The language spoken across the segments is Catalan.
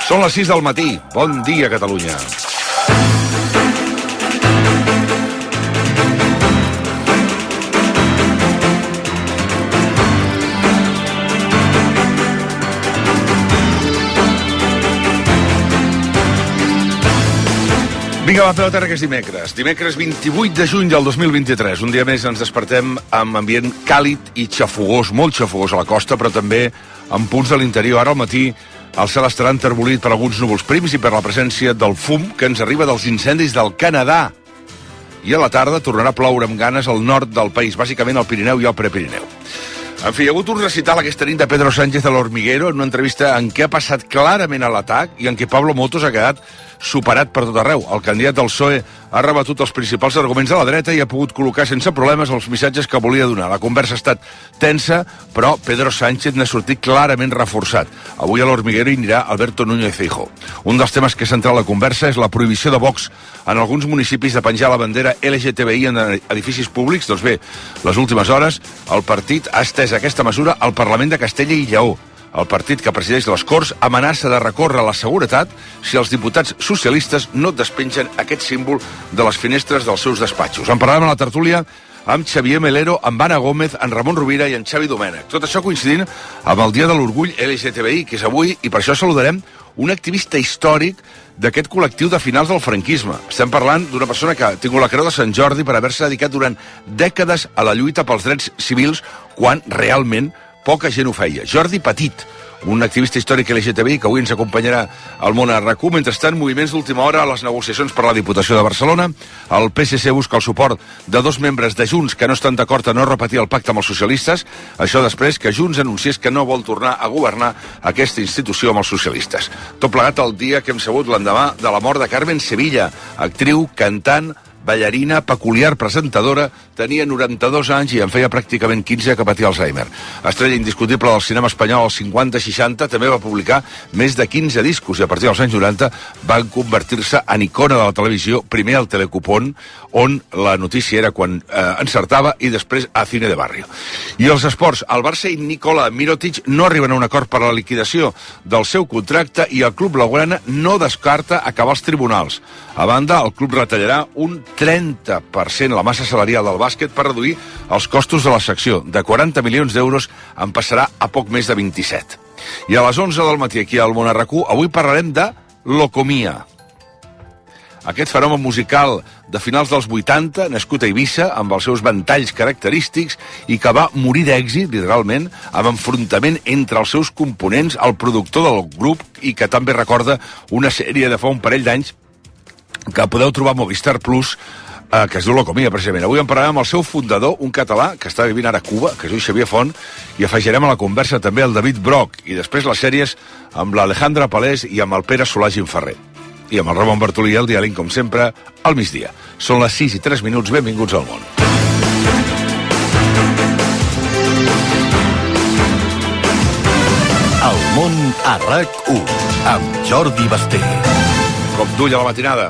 Són les 6 del matí. Bon dia, Catalunya. Vinga, va, Pelotera, que és dimecres. Dimecres 28 de juny del 2023. Un dia més ens despertem amb ambient càlid i xafogós, molt xafogós a la costa, però també amb punts de l'interior. Ara al matí el cel estarà enterbolit per alguns núvols prims i per la presència del fum que ens arriba dels incendis del Canadà. I a la tarda tornarà a ploure amb ganes al nord del país, bàsicament al Pirineu i al Prepirineu. En fi, hi ha hagut un recital aquesta nit de Pedro Sánchez a l'Hormiguero en una entrevista en què ha passat clarament a l'atac i en què Pablo Motos ha quedat superat per tot arreu. El candidat del PSOE ha rebatut els principals arguments de la dreta i ha pogut col·locar sense problemes els missatges que volia donar. La conversa ha estat tensa, però Pedro Sánchez n'ha sortit clarament reforçat. Avui a l'Hormiguero hi anirà Alberto Núñez Feijóo. Un dels temes que ha centrat la conversa és la prohibició de Vox en alguns municipis de penjar la bandera LGTBI en edificis públics. Doncs bé, les últimes hores el partit ha estès aquesta mesura al Parlament de Castella i Lleó. El partit que presideix les Corts amenaça de recórrer a la seguretat si els diputats socialistes no despengen aquest símbol de les finestres dels seus despatxos. En parlàvem a la tertúlia amb Xavier Melero, amb Anna Gómez, en Ramon Rovira i en Xavi Domènech. Tot això coincidint amb el Dia de l'Orgull LGTBI, que és avui, i per això saludarem un activista històric d'aquest col·lectiu de finals del franquisme. Estem parlant d'una persona que ha tingut la Creu de Sant Jordi per haver-se dedicat durant dècades a la lluita pels drets civils quan realment poca gent ho feia. Jordi Petit, un activista històric LGTBI que avui ens acompanyarà al món a RAC1. Mentrestant, moviments d'última hora a les negociacions per la Diputació de Barcelona. El PSC busca el suport de 2 membres de Junts que no estan d'acord a no repetir el pacte amb els socialistes. Això després que Junts anunciés que no vol tornar a governar aquesta institució amb els socialistes. Tot plegat el dia que hem sabut l'endemà de la mort de Carmen Sevilla, actriu, cantant, ballarina, peculiar presentadora, tenia 92 anys i en feia pràcticament 15 que patia Alzheimer. Estrella indiscutible del cinema espanyol als 50-60, també va publicar més de 15 discos i a partir dels anys 90 van convertir-se en icona de la televisió, primer al Telecupón, on la notícia era quan encertava, i després a Cine de Barrio. I els esports, el Barça i Nikola Mirotic no arriben a un acord per a la liquidació del seu contracte i el club blaugrana no descarta acabar als tribunals. A banda, el club retallarà un 30% la massa salarial del bàsquet per reduir els costos de la secció. De 40 milions d'euros en passarà a poc més de 27. I a les 11 del matí aquí al Món a RAC1 avui parlarem de Locomia. Aquest fenomen musical de finals dels 80, nascut a Eivissa, amb els seus ventalls característics i que va morir d'èxit, literalment, amb enfrontament entre els seus components, el productor del grup, i que també recorda una sèrie de fa un parell d'anys que podeu trobar a Movistar Plus, que es diu Locomia, precisament. Avui en parlarem amb el seu fundador, un català que està vivint ara a Cuba, que es diu Xavier Font, i afegirem a la conversa també el David Broch, i després les sèries amb l'Alejandra Palés i amb el Pere Solà Gimferrer. I amb el Ramon Bartolí i el Dialín, com sempre, al migdia. Són les 6 i 3 minuts, benvinguts al món. El món a RAC1, amb Jordi Basté. Cop d'ull a la matinada.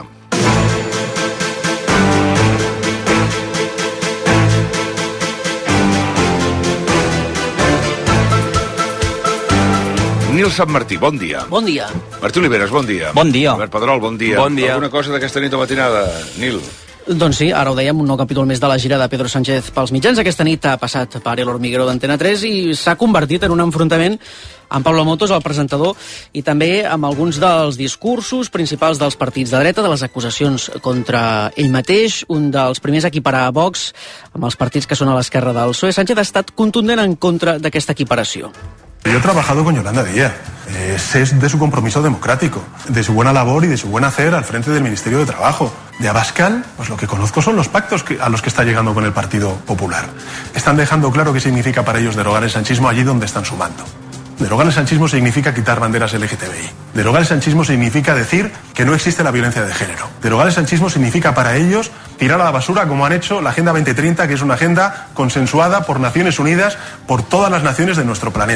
Nil Sant Martí, bon dia. Bon dia. Martí Oliveres, bon dia. Bon dia. Albert Pedrol, bon dia. Bon dia. Alguna cosa d'aquesta nit o matinada, Nil? Doncs sí, ara ho dèiem, un nou capítol més de la gira de Pedro Sánchez pels mitjans. Aquesta nit ha passat per l'Hormiguero d'Antena 3 i s'ha convertit en un enfrontament amb Pablo Motos, el presentador, i també amb alguns dels discursos principals dels partits de dreta, de les acusacions contra ell mateix. Un dels primers a equiparar a Vox amb els partits que són a l'esquerra del PSOE. Sánchez ha estat contundent en contra d'aquesta equiparació. Yo he trabajado con Yolanda Díaz, sé de su compromiso democrático, de su buena labor y de su buen hacer al frente del Ministerio de Trabajo. De Abascal, pues lo que conozco son los pactos a los que está llegando con el Partido Popular. Están dejando claro qué significa para ellos derogar el sanchismo allí donde están sumando. Derogar el sanchismo significa quitar banderas LGTBI. Derogar el sanchismo significa decir que no existe la violencia de género. Derogar el sanchismo significa para ellos tirar a la basura, como han hecho, la Agenda 2030, que es una agenda consensuada por Naciones Unidas, por todas las naciones de nuestro planeta.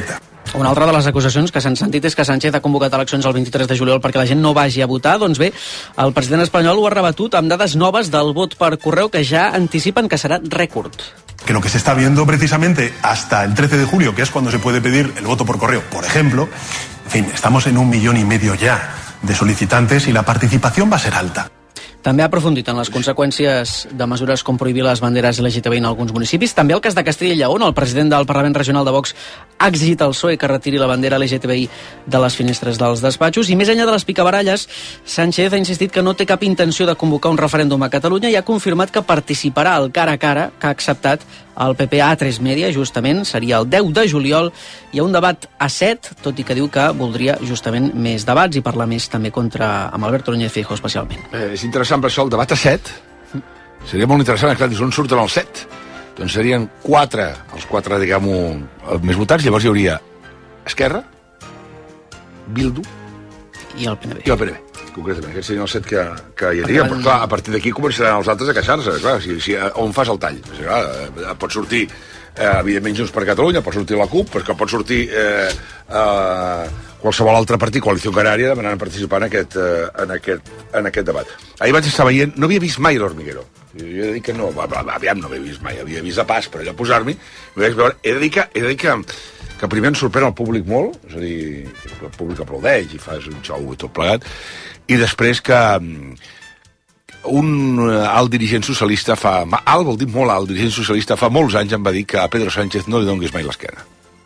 Una altra de les acusacions que s'han sentit és que Sánchez ha convocat eleccions el 23 de juliol perquè la gent no vagi a votar. Doncs bé, el president espanyol ho ha rebatut amb dades noves del vot per correu que ja anticipen que serà rècord. Que lo que se está viendo precisamente hasta el 13 de julio, que es cuando se puede pedir el voto por correo, por ejemplo, en fin, estamos en 1,5 millones ya de solicitantes y la participación va a ser alta. També ha aprofundit en les conseqüències de mesures com prohibir les banderes LGTBI en alguns municipis. També el cas de Castella i Lleó, on el president del Parlament Regional de Vox ha exigit al PSOE que retiri la bandera LGTBI de les finestres dels despatxos. I més enllà de les picabaralles, Sánchez ha insistit que no té cap intenció de convocar un referèndum a Catalunya i ha confirmat que participarà al cara a cara que ha acceptat el PP a A3 Media, justament, seria el 10 de juliol. Hi ha un debat a 7, tot i que diu que voldria justament més debats i parlar més també amb Alberto Núñez Feijóo especialment. És interessant per això el debat a 7. Seria molt interessant, clar, on surten els 7? Doncs serien 4, els 4, diguem-ho, més votats. Llavors hi hauria Esquerra, Bildu i el PNB. I el PNB, concretament. Aquests serien els 7 que hi hauria. Però, clar, a partir d'aquí començaran els altres a queixar-se. Clar, on fas el tall? Clar, pot sortir, evidentment, Junts per Catalunya, pot sortir la CUP, però pot sortir qualsevol altre partit, Coalició Canària, demanant participar en aquest debat. Ahir vaig estar veient, no havia vist mai l'Hormiguero. Jo he de dir que no, aviam, no havia vist mai, havia vist de pas, però allò posar-m'hi, he de dir que primer ens sorprèn el públic molt, és a dir, el públic aplaudeix i fas un xou i tot plegat, i després que un alt dirigent socialista alt vol dir molt alt, dirigent socialista fa molts anys em va dir que a Pedro Sánchez no li donguis mai l'esquena.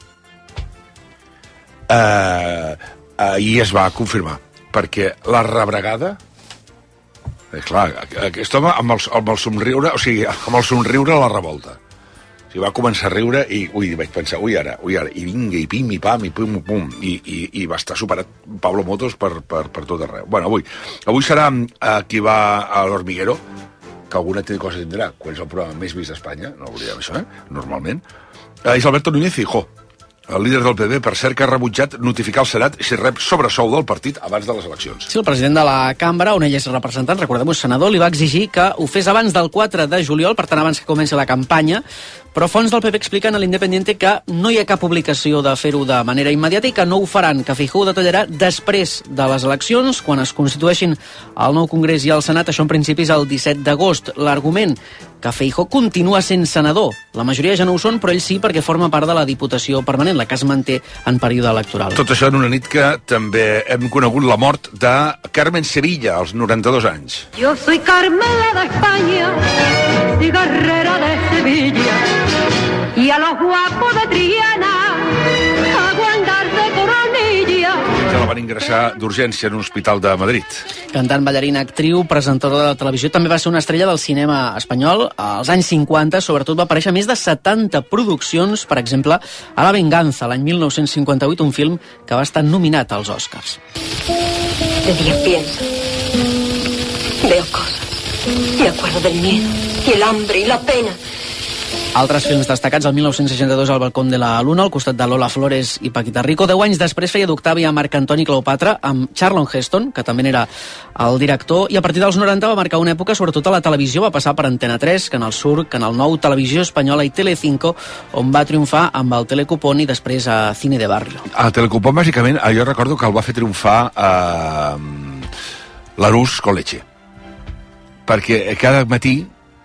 I es va confirmar, perquè la rebregada, clar, aquest home amb el somriure, o sigui, amb el somriure a la revolta. O sigui, va començar a riure i vaig pensar, ara, i vinga, i pim, i pam, i pum, i pum, i va estar superat Pablo Motos per tot arreu. Bueno, avui serà qui va a l'Hormiguero, que alguna cosa tindrà, quan és el programa més vist d'Espanya, no hauria això, normalment, és Alberto Núñez Feijóo, el líder del PP, per cert, que ha rebutjat notificar al Senat si rep sobresou del partit abans de les eleccions. Sí, el president de la cambra, on ell és representant, recordem-ho, senador, li va exigir que ho fes abans del 4 de juliol, per tant, abans que comenci la campanya, però fonts del PP expliquen a l'Independiente que no hi ha cap obligació de fer-ho de manera immediata i que no ho faran, que Feijóo detallarà després de les eleccions, quan es constitueixin el nou Congrés i el Senat, això en principi és el 17 d'agost. L'argument que Feijóo continua sent senador. La majoria ja no ho són, però ell sí, perquè forma part de la Diputació Permanent, la que es manté en període electoral. Tot això en una nit que també hem conegut la mort de Carmen Sevilla, als 92 anys. Yo soy Carmela de España, cigarrera de Sevilla, y a los guapos de Triana, aguantar de coronilla. Que la van ingressar d'urgència en un hospital de Madrid. Cantant, ballarina, actriu, presentadora de televisió, també va ser una estrella del cinema espanyol. Als anys 50, sobretot, va aparèixer més de 70 produccions, per exemple, a La Venganza, l'any 1958, un film que va estar nominat als Oscars. De día pienso, veo cosas, me acuerdo del miedo, y el hambre, y la pena. Altres films destacats, el 1962 al Balcón de la Luna, al costat de Lola Flores i Paquita Rico. 10 anys després feia d'Octàvia Marc Antoni Cleopatra amb Charlton Heston, que també n'era el director, i a partir dels 90 va marcar una època, sobretot a la televisió, va passar per Antena 3, Canal Sur, Canal 9, Televisió Espanyola i Telecinco, on va triomfar amb el Telecupón i després a Cine de Barrio. El Telecupón, bàsicament, jo recordo que el va fer triomfar a l'Arús con leche, perquè cada matí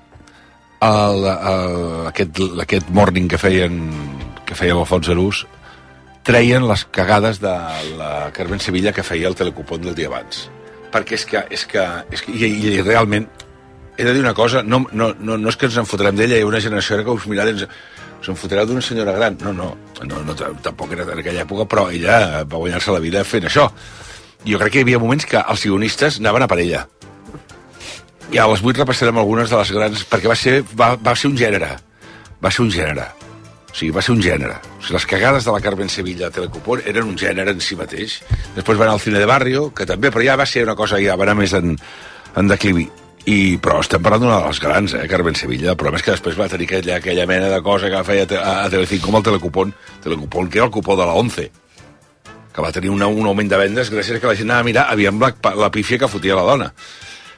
aquest morning que feia l'Alfons Arús treien les cagades de la Carmen Sevilla que feia el Telecupón del dia abans, perquè és que i realment he de dir una cosa, no és que ens en fotrem d'ella, hi ha una generació que us mirarà us en fotreu d'una senyora gran, no, tampoc era en aquella època, però ella va guanyar-se la vida fent això. Jo crec que hi havia moments que els guionistes anaven a per ella. I a les 8 repassarem algunes de les grans, perquè va ser un gènere. O sigui, va ser un gènere. O sigui, les cagades de la Carmen Sevilla a Telecupón eren un gènere en si mateix. Després va anar al Cine de Barrio, que també, però ja va ser una cosa, ja va anar més en declivi. Però estem parlant d'una de les grans, Carmen Sevilla. El problema és que després va tenir aquella mena de cosa que feia a Telecinco com el Telecupón, que era el cupó de la 11, que va tenir un augment de vendes gràcies a que la gent anava a mirar, aviam la pífia que fotia la dona.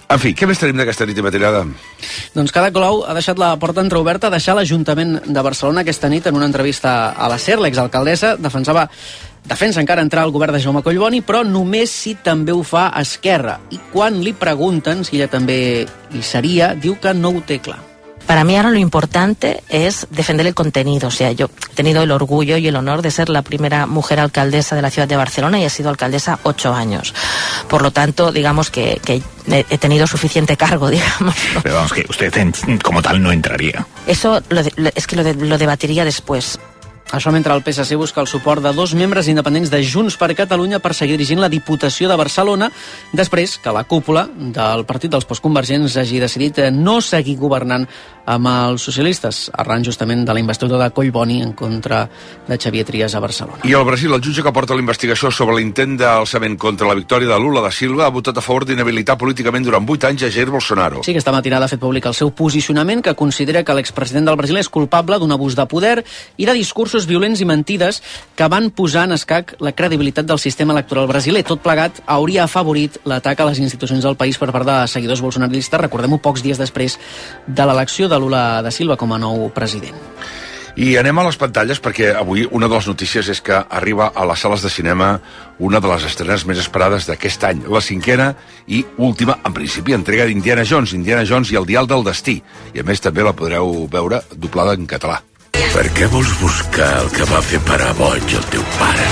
En fi, què més tenim d'aquesta nit i matinada? Doncs Cada Colau ha deixat la porta entreoberta a deixar l'Ajuntament de Barcelona aquesta nit. En una entrevista a la SER, l'exalcaldessa defensa encara entrar al govern de Jaume Collboni, però només si també ho fa Esquerra. I quan li pregunten si ella també hi seria, diu que no ho té clar. Para mí ahora lo importante es defender el contenido. O sea, yo he tenido el orgullo y el honor de ser la primera mujer alcaldesa de la ciudad de Barcelona y he sido alcaldesa 8 años. Por lo tanto, digamos que he tenido suficiente cargo, digamos. Pero vamos, que usted como tal no entraría. Eso es que lo debatiría después. Això mentre el PSC busca el suport de 2 membres independents de Junts per Catalunya per seguir dirigint la Diputació de Barcelona, després que la cúpula del partit dels postconvergents hagi decidit no seguir governant amb els socialistes, arran justament de la investidura de Collboni en contra de Xavier Trias a Barcelona. I al Brasil, el jutge que porta la investigació sobre l'intent d'alçament contra la victòria de Lula da Silva ha votat a favor d'inhabilitar políticament durant 8 anys a Jair Bolsonaro. Sí, aquesta matinada ha fet públic el seu posicionament, que considera que l'expresident del Brasil és culpable d'un abús de poder i de discursos violents i mentides que van posar en escac la credibilitat del sistema electoral brasiler. Tot plegat hauria afavorit l'atac a les institucions del país per part de seguidors bolsonaristes, recordem-ho, pocs dies després de l'elecció de Lula da Silva com a nou president. I anem a les pantalles perquè avui una de les notícies és que arriba a les sales de cinema una de les estrenes més esperades d'aquest any, la 5ª i última, en principi, entrega d'Indiana Jones i el Dial del Destí. I a més també la podreu veure doblada en català. Per què vols buscar el que va fer parar boig el teu pare?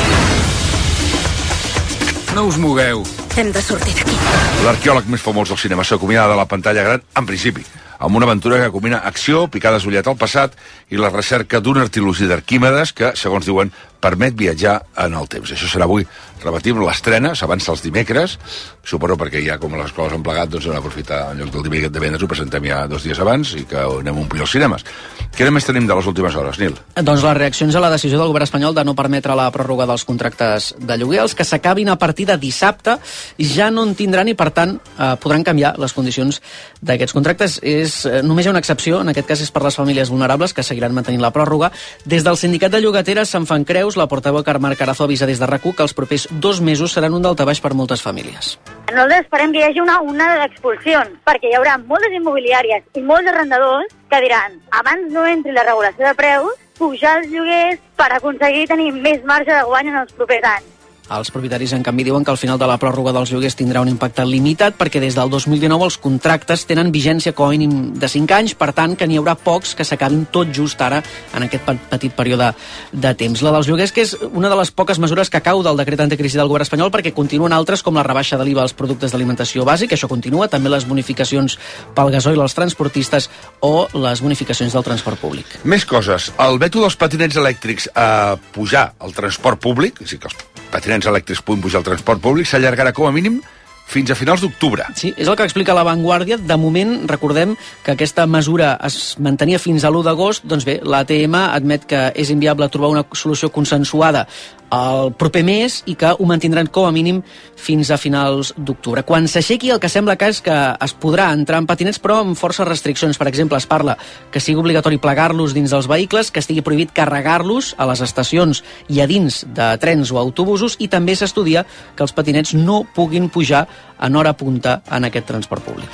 No us mogueu. Hem de sortir d'aquí. L'arqueòleg més famós del cinema s'acomiada de la pantalla gran, en principi, amb una aventura que combina acció, picades d'ullet al passat i la recerca d'un artilugi d'Arquímedes que, segons diuen, permet viatjar en el temps. Això serà avui, repetim, l'estrena, s'avança els dimecres, suposo perquè ja com les escoles han plegat, doncs hem d'aprofitar en lloc del divendres, ho presentem ja 2 dies abans i que anem a omplir els cinemes. Què més tenim de les últimes hores, Nil? Doncs les reaccions a la decisió del govern espanyol de no permetre la pròrroga dels contractes de lloguer, els que s'acabin a partir de dissabte ja no en tindran i, per tant, podran canviar les condicions d'aquests contractes. Només hi ha una excepció, en aquest cas és per les famílies vulnerables, que seguiran mantenint la pròrroga. Des del sindicat de llogateres se'n fan creus. La portaveu Carme Carazo avisa des de RAC1 que els propers 2 mesos seran un daltabaix per moltes famílies. Nosaltres esperem que hi hagi una onada d'expulsions, perquè hi haurà moltes immobiliàries i molts arrendadors que diran, abans no entri la regulació de preus, pujar els lloguers per aconseguir tenir més marge de guany en els propers anys. Els propietaris, en canvi, diuen que al final de la pròrroga dels lloguers tindrà un impacte limitat perquè des del 2019 els contractes tenen vigència com a mínim de 5 anys, per tant que n'hi haurà pocs que s'acabin tot just ara en aquest petit període de temps. La dels lloguers, que és una de les poques mesures que cau del decret anticrisi del govern espanyol, perquè continuen altres com la rebaixa de l'IVA als productes d'alimentació bàsic, això continua, també les bonificacions pel gasoil als transportistes o les bonificacions del transport públic. Més coses. El veto dels patinets elèctrics a pujar al transport públic, és a dir, que els patinets elèctrics puguin pujar al transport públic, s'allargarà com a mínim fins a finals d'octubre. Sí, és el que explica La Vanguardia. De moment, recordem que aquesta mesura es mantenia fins a l'1 d'agost. Doncs bé, l'ATM admet que és inviable trobar una solució consensuada el proper mes i que ho mantindran com a mínim fins a finals d'octubre. Quan s'aixequi, el que sembla que és que es podrà entrar en patinets, però amb forces restriccions. Per exemple, es parla que sigui obligatori plegar-los dins dels vehicles, que estigui prohibit carregar-los a les estacions i a dins de trens o autobusos, i també s'estudia que els patinets no puguin pujar en hora punta en aquest transport públic.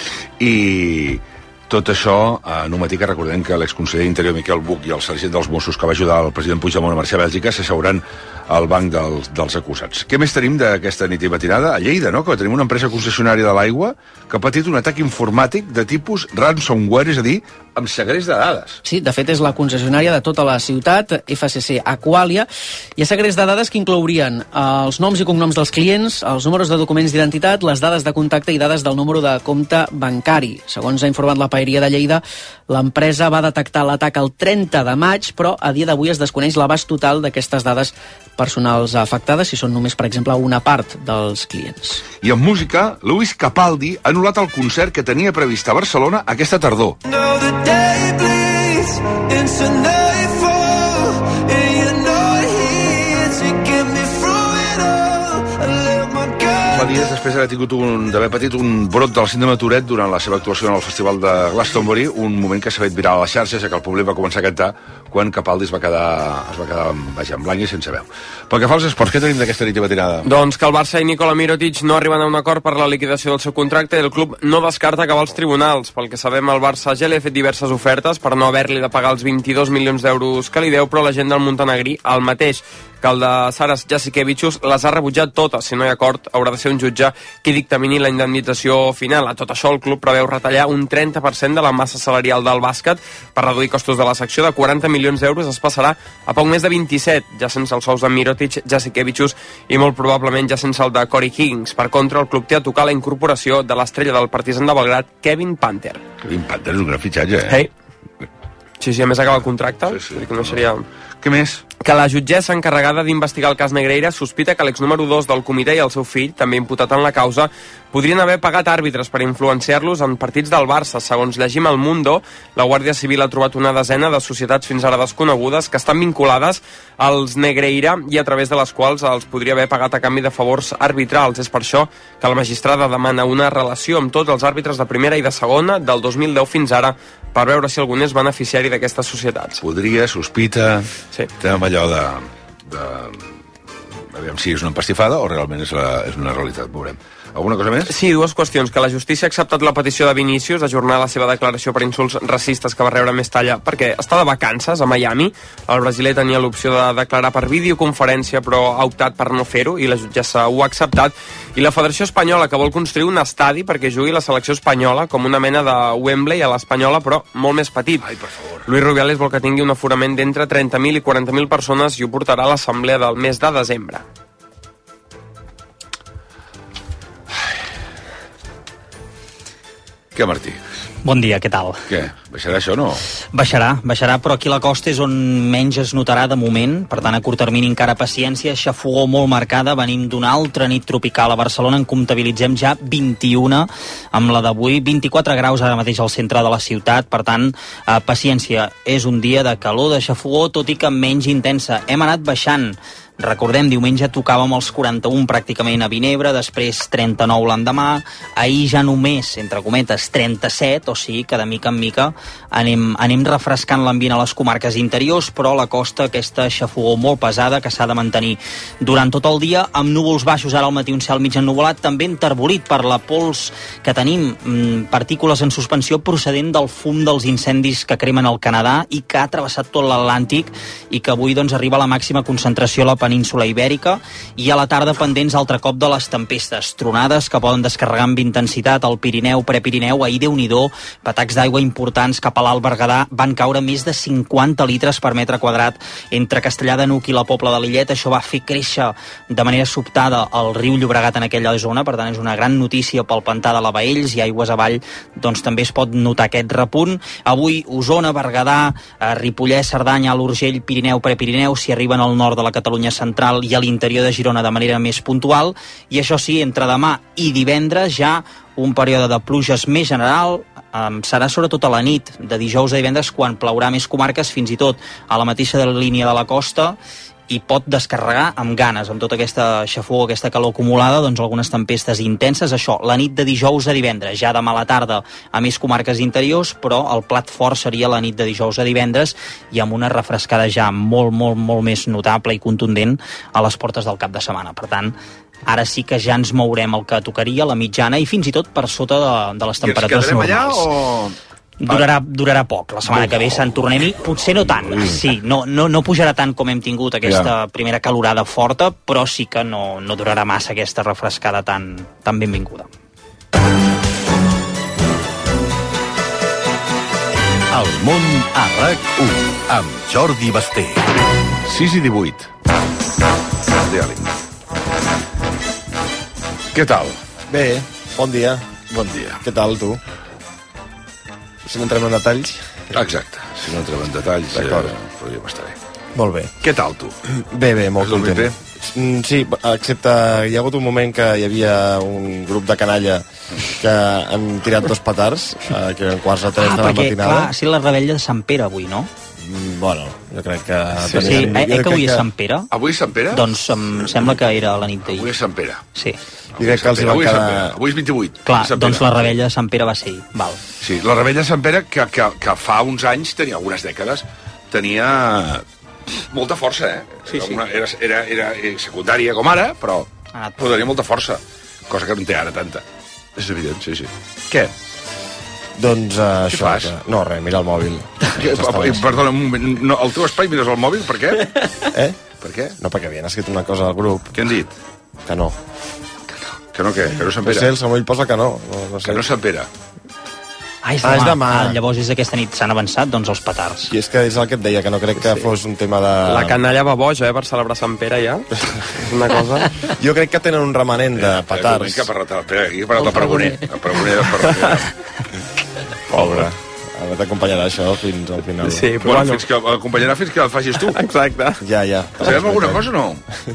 I tot això en un matí que recordem que l'exconseller d'Interior Miquel Buch i el sergent dels Mossos que va ajudar el president Puigdemont a marxar a Bèlgica s'asseuran al banc dels acusats. Què més tenim d'aquesta nit i matinada? A Lleida, no?, que tenim una empresa concessionària de l'aigua que ha patit un atac informàtic de tipus ransomware, és a dir, amb segrest de dades. Sí, de fet és la concessionària de tota la ciutat, FCC Aqualia. Hi ha segrest de dades que inclourien els noms i cognoms dels clients, els números de documents d'identitat, les dades de contacte i dades del número de compte bancari. Segons ha informat la Paeria de Lleida, l'empresa va detectar l'atac el 30 de maig, però a dia d'avui es desconeix l'abast total d'aquestes dades personals afectades, si són només, per exemple, una part dels clients. I en música, Luis Capaldi ha anul·lat el concert que tenia previst a Barcelona aquesta tardor. fa dies després d'haver patit un brot del síndrome de Tourette durant la seva actuació en el Festival de Glastonbury, un moment que s'ha fet viral a les xarxes, ja que el públic va començar a cantar quan Capaldi es va quedar en blanc i sense veu. Pel que fa als esports, què tenim d'aquesta nit i matinada? Doncs que el Barça i Nikola Mirotic no arriben a un acord per la liquidació del seu contracte i el club no descarta acabar als tribunals. Pel que sabem, el Barça ja li ha fet diverses ofertes per no haver-li de pagar els 22 milions d'euros que li deu, però la gent del montenegrí, el mateix que el de Saras Jasikevičius, les ha rebutjat totes. Si no hi ha acord, haurà de ser un jutge qui dictamini la indemnització final. A tot això, el club preveu retallar un 30% de la massa salarial del bàsquet per reduir costos de la secció. De 40 milions d'euros es passarà a poc més de 27, ja sense els sous de Mirotic, Jasikevičius i molt probablement ja sense el de Corey Higgins. Per contra, el club té a tocar la incorporació de l'estrella del Partizan de Belgrad, Kevin Panther. Kevin Panther és un gran fitxatge, eh? Sí, a més acaba el contracte. Sí. Que no seria... Què més? Que la jutgessa encarregada d'investigar el cas Negreira sospita que l'ex número 2 del comitè i el seu fill, també imputat en la causa, podrien haver pagat àrbitres per influenciar-los en partits del Barça. Segons llegim El Mundo, la Guàrdia Civil ha trobat una desena de societats fins ara desconegudes que estan vinculades als Negreira i a través de les quals els podria haver pagat a canvi de favors arbitrals. És per això que la magistrada demana una relació amb tots els àrbitres de primera i de segona del 2010 fins ara per veure si algun és beneficiari d'aquestes societats. Podria, sospita... Sí. Amb allò aviam si és una empastifada o realment és una realitat, veurem. Alguna cosa més? Sí, dues qüestions. Que la justícia ha acceptat la petició de Vinícius d'ajornar la seva declaració per insults racistes que va rebre més talla perquè està de vacances a Miami. El brasiler tenia l'opció de declarar per videoconferència, però ha optat per no fer-ho i la jutgessa ho ha acceptat. I la Federació Espanyola, que vol construir un estadi perquè jugui la selecció espanyola com una mena de Wembley a l'Espanyola, però molt més petit. Ai, per favor. Luis Rubiales vol que tingui un aforament d'entre 30.000 i 40.000 persones i ho portarà a l'assemblea del mes de desembre. Què, Martí? Bon dia, què tal? Què? Baixarà això o no? Baixarà, però aquí a la costa és on menys es notarà de moment, per tant a curt termini encara paciència, xafogor molt marcada, venim d'una altra nit tropical a Barcelona, en comptabilitzem ja 21 amb la d'avui, 24 graus ara mateix al centre de la ciutat, per tant paciència, és un dia de calor, de xafogor, tot i que menys intensa, hem anat baixant. Recordem, diumenge tocàvem els 41 pràcticament a Vinebre, després 39 l'endemà, ahir ja només, entre cometes, 37, o sigui que de mica en mica anem refrescant l'ambient a les comarques interiors, però a la costa aquesta xafogor molt pesada que s'ha de mantenir durant tot el dia, amb núvols baixos, ara al matí un cel mig ennuvolat, també enterbolit per la pols que tenim, partícules en suspensió procedent del fum dels incendis que cremen al Canadà i que ha travessat tot l'Atlàntic i que avui doncs arriba a la màxima concentració a la península Ibèrica i a la tarda pendents altre cop de les tempestes, tronades que poden descarregar amb intensitat al Pirineu, Prepirineu, ahir Déu-n'hi-do, patacs d'aigua importants cap a l'Alt Berguedà, van caure més de 50 litres per metre quadrat entre Castellar de Nuc i la Pobla de Lillet, això va fer créixer de manera sobtada el riu Llobregat en aquella zona, per tant és una gran notícia pel pantà de la Baells i aigües avall, doncs també es pot notar aquest repunt. Avui Osona, Berguedà, Ripollès, Cerdanya, l'Urgell, Pirineu, Prepirineu, si arriben al nord de la Catalunya central i a l'interior de Girona de manera més puntual, i això sí, entre demà i divendres ja un període de pluges més general, serà sobretot a la nit de dijous a divendres quan plaurà més comarques, fins i tot a la mateixa línia de la costa, i pot descarregar amb ganes, amb tota aquesta xafogor, aquesta calor acumulada, doncs algunes tempestes intenses. Això, la nit de dijous a divendres, ja demà a la tarda a més comarques interiors, però el plat fort seria la nit de dijous a divendres i amb una refrescada ja molt més notable i contundent a les portes del cap de setmana. Per tant, ara sí que ja ens mourem el que tocaria, la mitjana, i fins i tot per sota de les temperatures normals. I ens quedarem allà o...? Durarà poc, la setmana que ve se'n tornem-hi, potser no tant, sí, no pujarà tant com hem tingut aquesta primera calorada forta, però sí que no durarà massa aquesta refrescada tan benvinguda. El món a RAC1 amb Jordi Basté. 6:18. Què tal? Bé, bon dia. Bon dia. Què tal, tu? Si no entrem en detalls? Exacte, si no entrem en detalls, però jo m'estaré. Molt bé. Què tal, tu? Bé, molt content. Sí, excepte hi ha hagut un moment que hi havia un grup de canalla que han tirat 2 petards, que eren 2:45 de la matinada. Clar, sí, la rebella de Sant Pere avui, no? bueno, jo crec que... Sí, que avui és Sant Pere? Avui és Sant Pere? Doncs em sembla que era la nit d'ahir. Avui és Sant Pere. Sí. Jo crec que els hi va quedar... Avui és 28. Clar, doncs la rebella de Sant Pere va ser ahir. Val. Sí, la rebella de Sant Pere, que fa uns anys, tenia algunes dècades, tenia molta força, Sí. Era secundària com ara, però tenia molta força, cosa que no en té ara tanta. És evident, sí. Què? Doncs això... Què fas? No, res, mira el mòbil. Perdona, un moment. No, el teu espai mires el mòbil, per què? Per què? No, perquè havien escrit una cosa al grup. Què han dit? Que no. Que no què? Que no Sant Pere? No sé, el Samuel posa que no. Que no Sant Pere. És demà. Llavors és aquesta nit. S'han avançat, doncs, els petards. I és que és el que et deia, que no crec que fos un tema de... La canalla va boja, per celebrar Sant Pere, ja. Una cosa... Jo crec que tenen un remanent de petards. Espera, aquí he parat el pregoner. El pregoner. Pobre. Ara t'acompanyarà això fins al final. Sí, però bueno, acompanyarà fins que el facis tu. Exacte. Ja. Sabem alguna cosa o no?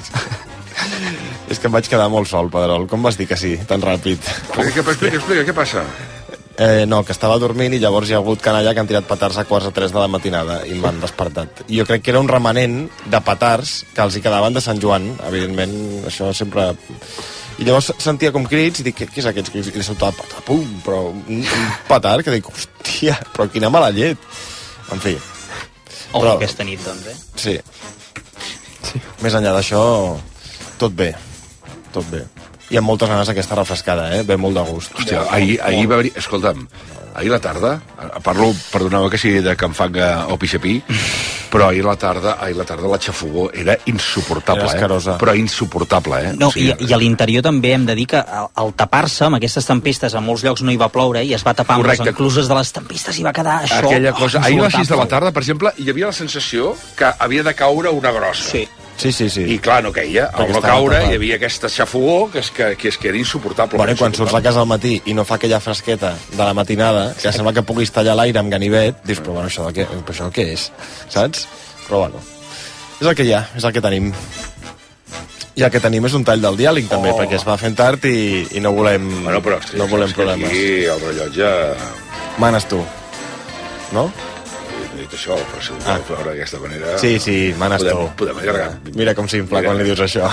És que em vaig quedar molt sol, Pedrol. Com vas dir que sí, tan ràpid? Explica, què passa? No, que estava dormint i llavors hi ha hagut canalla que han tirat petards a 2:45 de la matinada i m'han despertat. I jo crec que era un remanent de petards que els hi quedaven de Sant Joan. Evidentment, això sempre... I llavors sentia com crits i dic, què és aquests crits? I de sobte, pum, però un petard que dic, hòstia, però quina mala llet. En fi. Però aquesta nit, doncs, Sí. Més enllà d'això, tot bé. I amb moltes ganes aquesta refrescada, ve molt de gust. Hòstia, ahir va haver... Escolta'm, ahir a la tarda, parlo, perdoneu que sigui de Can Fanga o Pixapí, però ahir a la tarda la xafogó era insuportable, Era escarosa. Però insuportable, No, i a l'interior també hem de dir que al tapar-se amb aquestes tempestes, a molts llocs no hi va ploure i es va tapar amb les encluses de les tempestes i va quedar això... Aquella cosa. Ahir a les 6 de la tarda, per exemple, hi havia la sensació que havia de caure una grossa. Sí. I clar, no queia. Al no caure hi havia aquesta xafogó que era insuportable. Bueno, i quan surts a casa al matí i no fa aquella fresqueta de la matinada, que sembla que puguis tallar l'aire amb ganivet, dius, però bueno, això què és? Saps? Però bueno, és el que hi ha, és el que tenim. I el que tenim és un tall del diàleg, també, perquè es va fent tard i no volem, no volem problemes. Aquí el rellotge... Manes tu, no? He dit això, però si ho voleu veure d'aquesta manera... Sí, manes tu. Podem allargar. Mira com s'infla quan li dius això.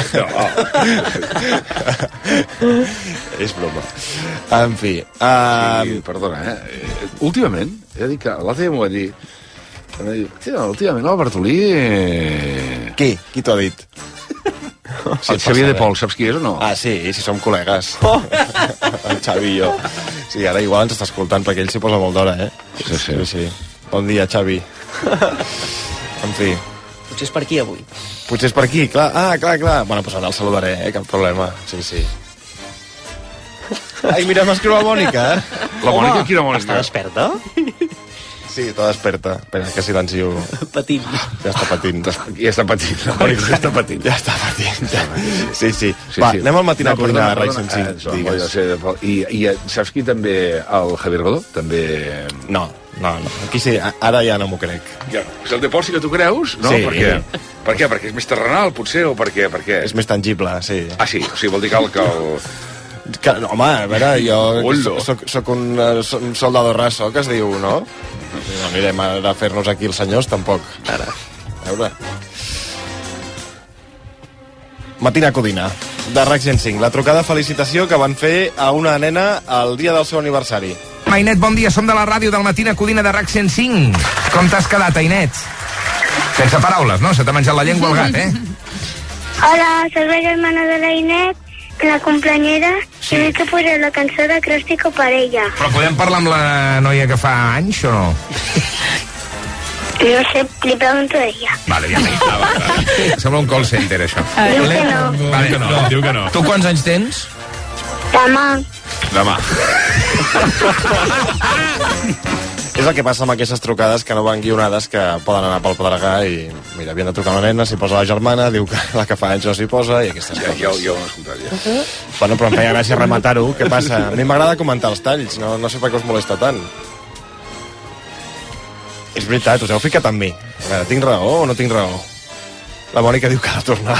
És broma. En fi... Perdona, últimament, he de dir que l'altre dia m'ho va dir... Últimament el Bartolí... Qui? Qui t'ho ha dit? El Xavier de Pol, saps qui és o no? Ah, sí, som col·legues. El Xavi i jo. Sí, ara igual ens està escoltant, perquè ell s'hi posa molt d'hora, Sí. Bon dia, Xavi. En fi. Potser és per aquí, avui. Potser és per aquí, clar. Clar. Bueno, doncs ara el saludaré, cap problema. Sí. Ai, mira, m'escriu la Mònica, La Mònica, quina Mònica? Està desperta? Sí, està desperta. Espera, que silencio. Patint. Ja està patint. Ja està patint. La Mònica ja està patint. Ja està patint. Sí. Va, anem al Matina Codina de Rai Senzill. I saps qui també? El Javier Godó? També... No. Aquí sí, ara ja no m'ho crec. Ja, és el de Pol, sí que tu creus? No? Sí. Per què? Perquè és més terrenal, potser, o per què? És més tangible, sí. Ah, sí? O sigui, vol dir que no, home, a veure, jo soc un soldado raso, que es diu, no? No anirem a fer-nos aquí els senyors, tampoc. Ara, a veure. Matina Codina, de RAC 105. La trucada felicitació que van fer a una nena el dia del seu aniversari. Ainet, bon dia, som de la ràdio del Matina Codina de RAC 105. Com t'has quedat, Ainet? Sense paraules, no? Se t'ha menjat la llengua al gat, Hola, soy la hermana de la Ainet, la cumpleañera, i vull que posés la cançó de Acróstico per ella. Però podem parlar amb la noia que fa anys o no? No sé, li pregunto a ella. Vale, ja sembla un call center, això. Diu que no. Vale, diu que no. Tu quants anys tens? Demà. És el que passa amb aquestes trucades que no van guionades, que poden anar pel pedregar i, mira, havien de trucar una nena, s'hi posa la germana, diu que la que fa anys no s'hi posa i aquestes coses. Ja ho he escoltat, ja. Bueno, però em feia gràcia rematar-ho. Què passa? A mi m'agrada comentar els talls, no sé per què us molesta tant. És veritat, us heu ficat en mi. A veure, tinc raó o no tinc raó? La Mònica diu que ha de tornar.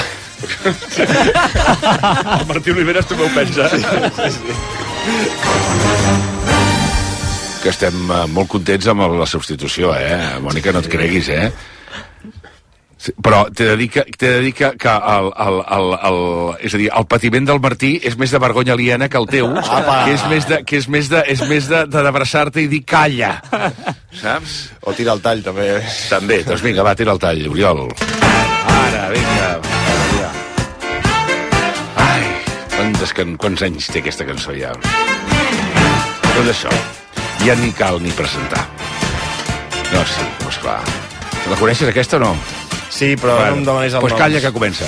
El Martí Oliveres també ho pensa. Sí. que estem molt contents amb la substitució, Mònica, no et creguis, Sí, però t'he de dir que és a dir, el patiment del Martí és més de vergonya aliena que el teu, que és més d'abraçar-te i dir calla, saps? O tirar el tall, també. També, doncs vinga, va, tira el tall, Oriol. Ara, vinga. Ai, quants anys té aquesta cançó ja? Tot això, ja ni cal ni presentar. No, sí, doncs clar. La coneixes, aquesta, o no? Sí, però no em demanis el nom. Doncs calla, que comença.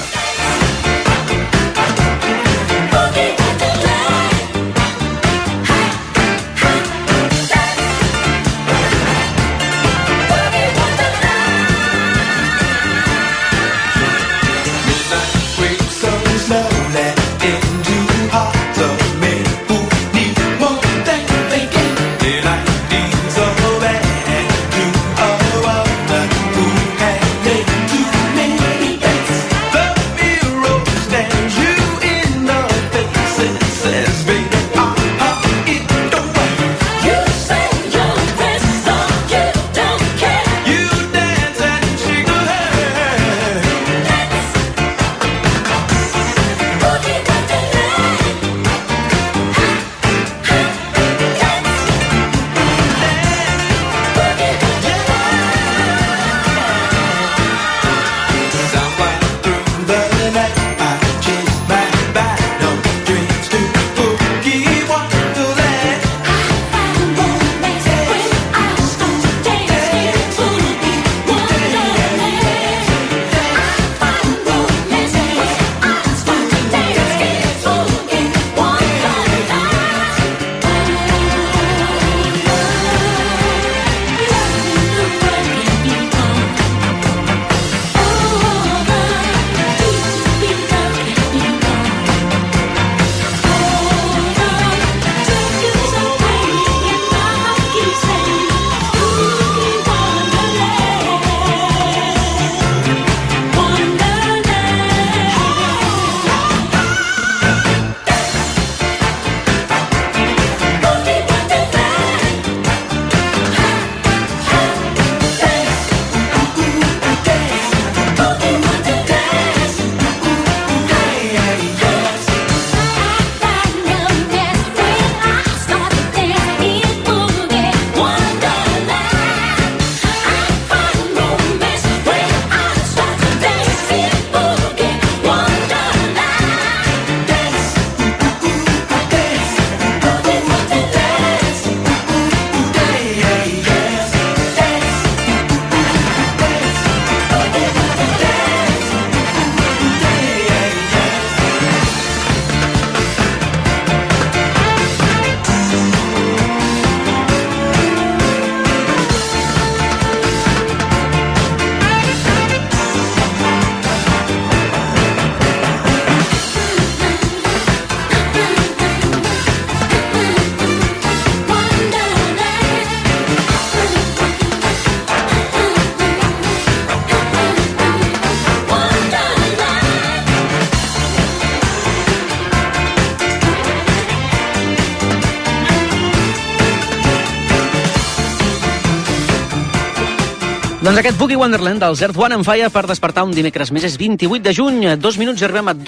Doncs aquest Boogie Wonderland dels Earth, Wind & Fire per despertar un dimecres més. És 28 de juny, 2 minuts i arribem a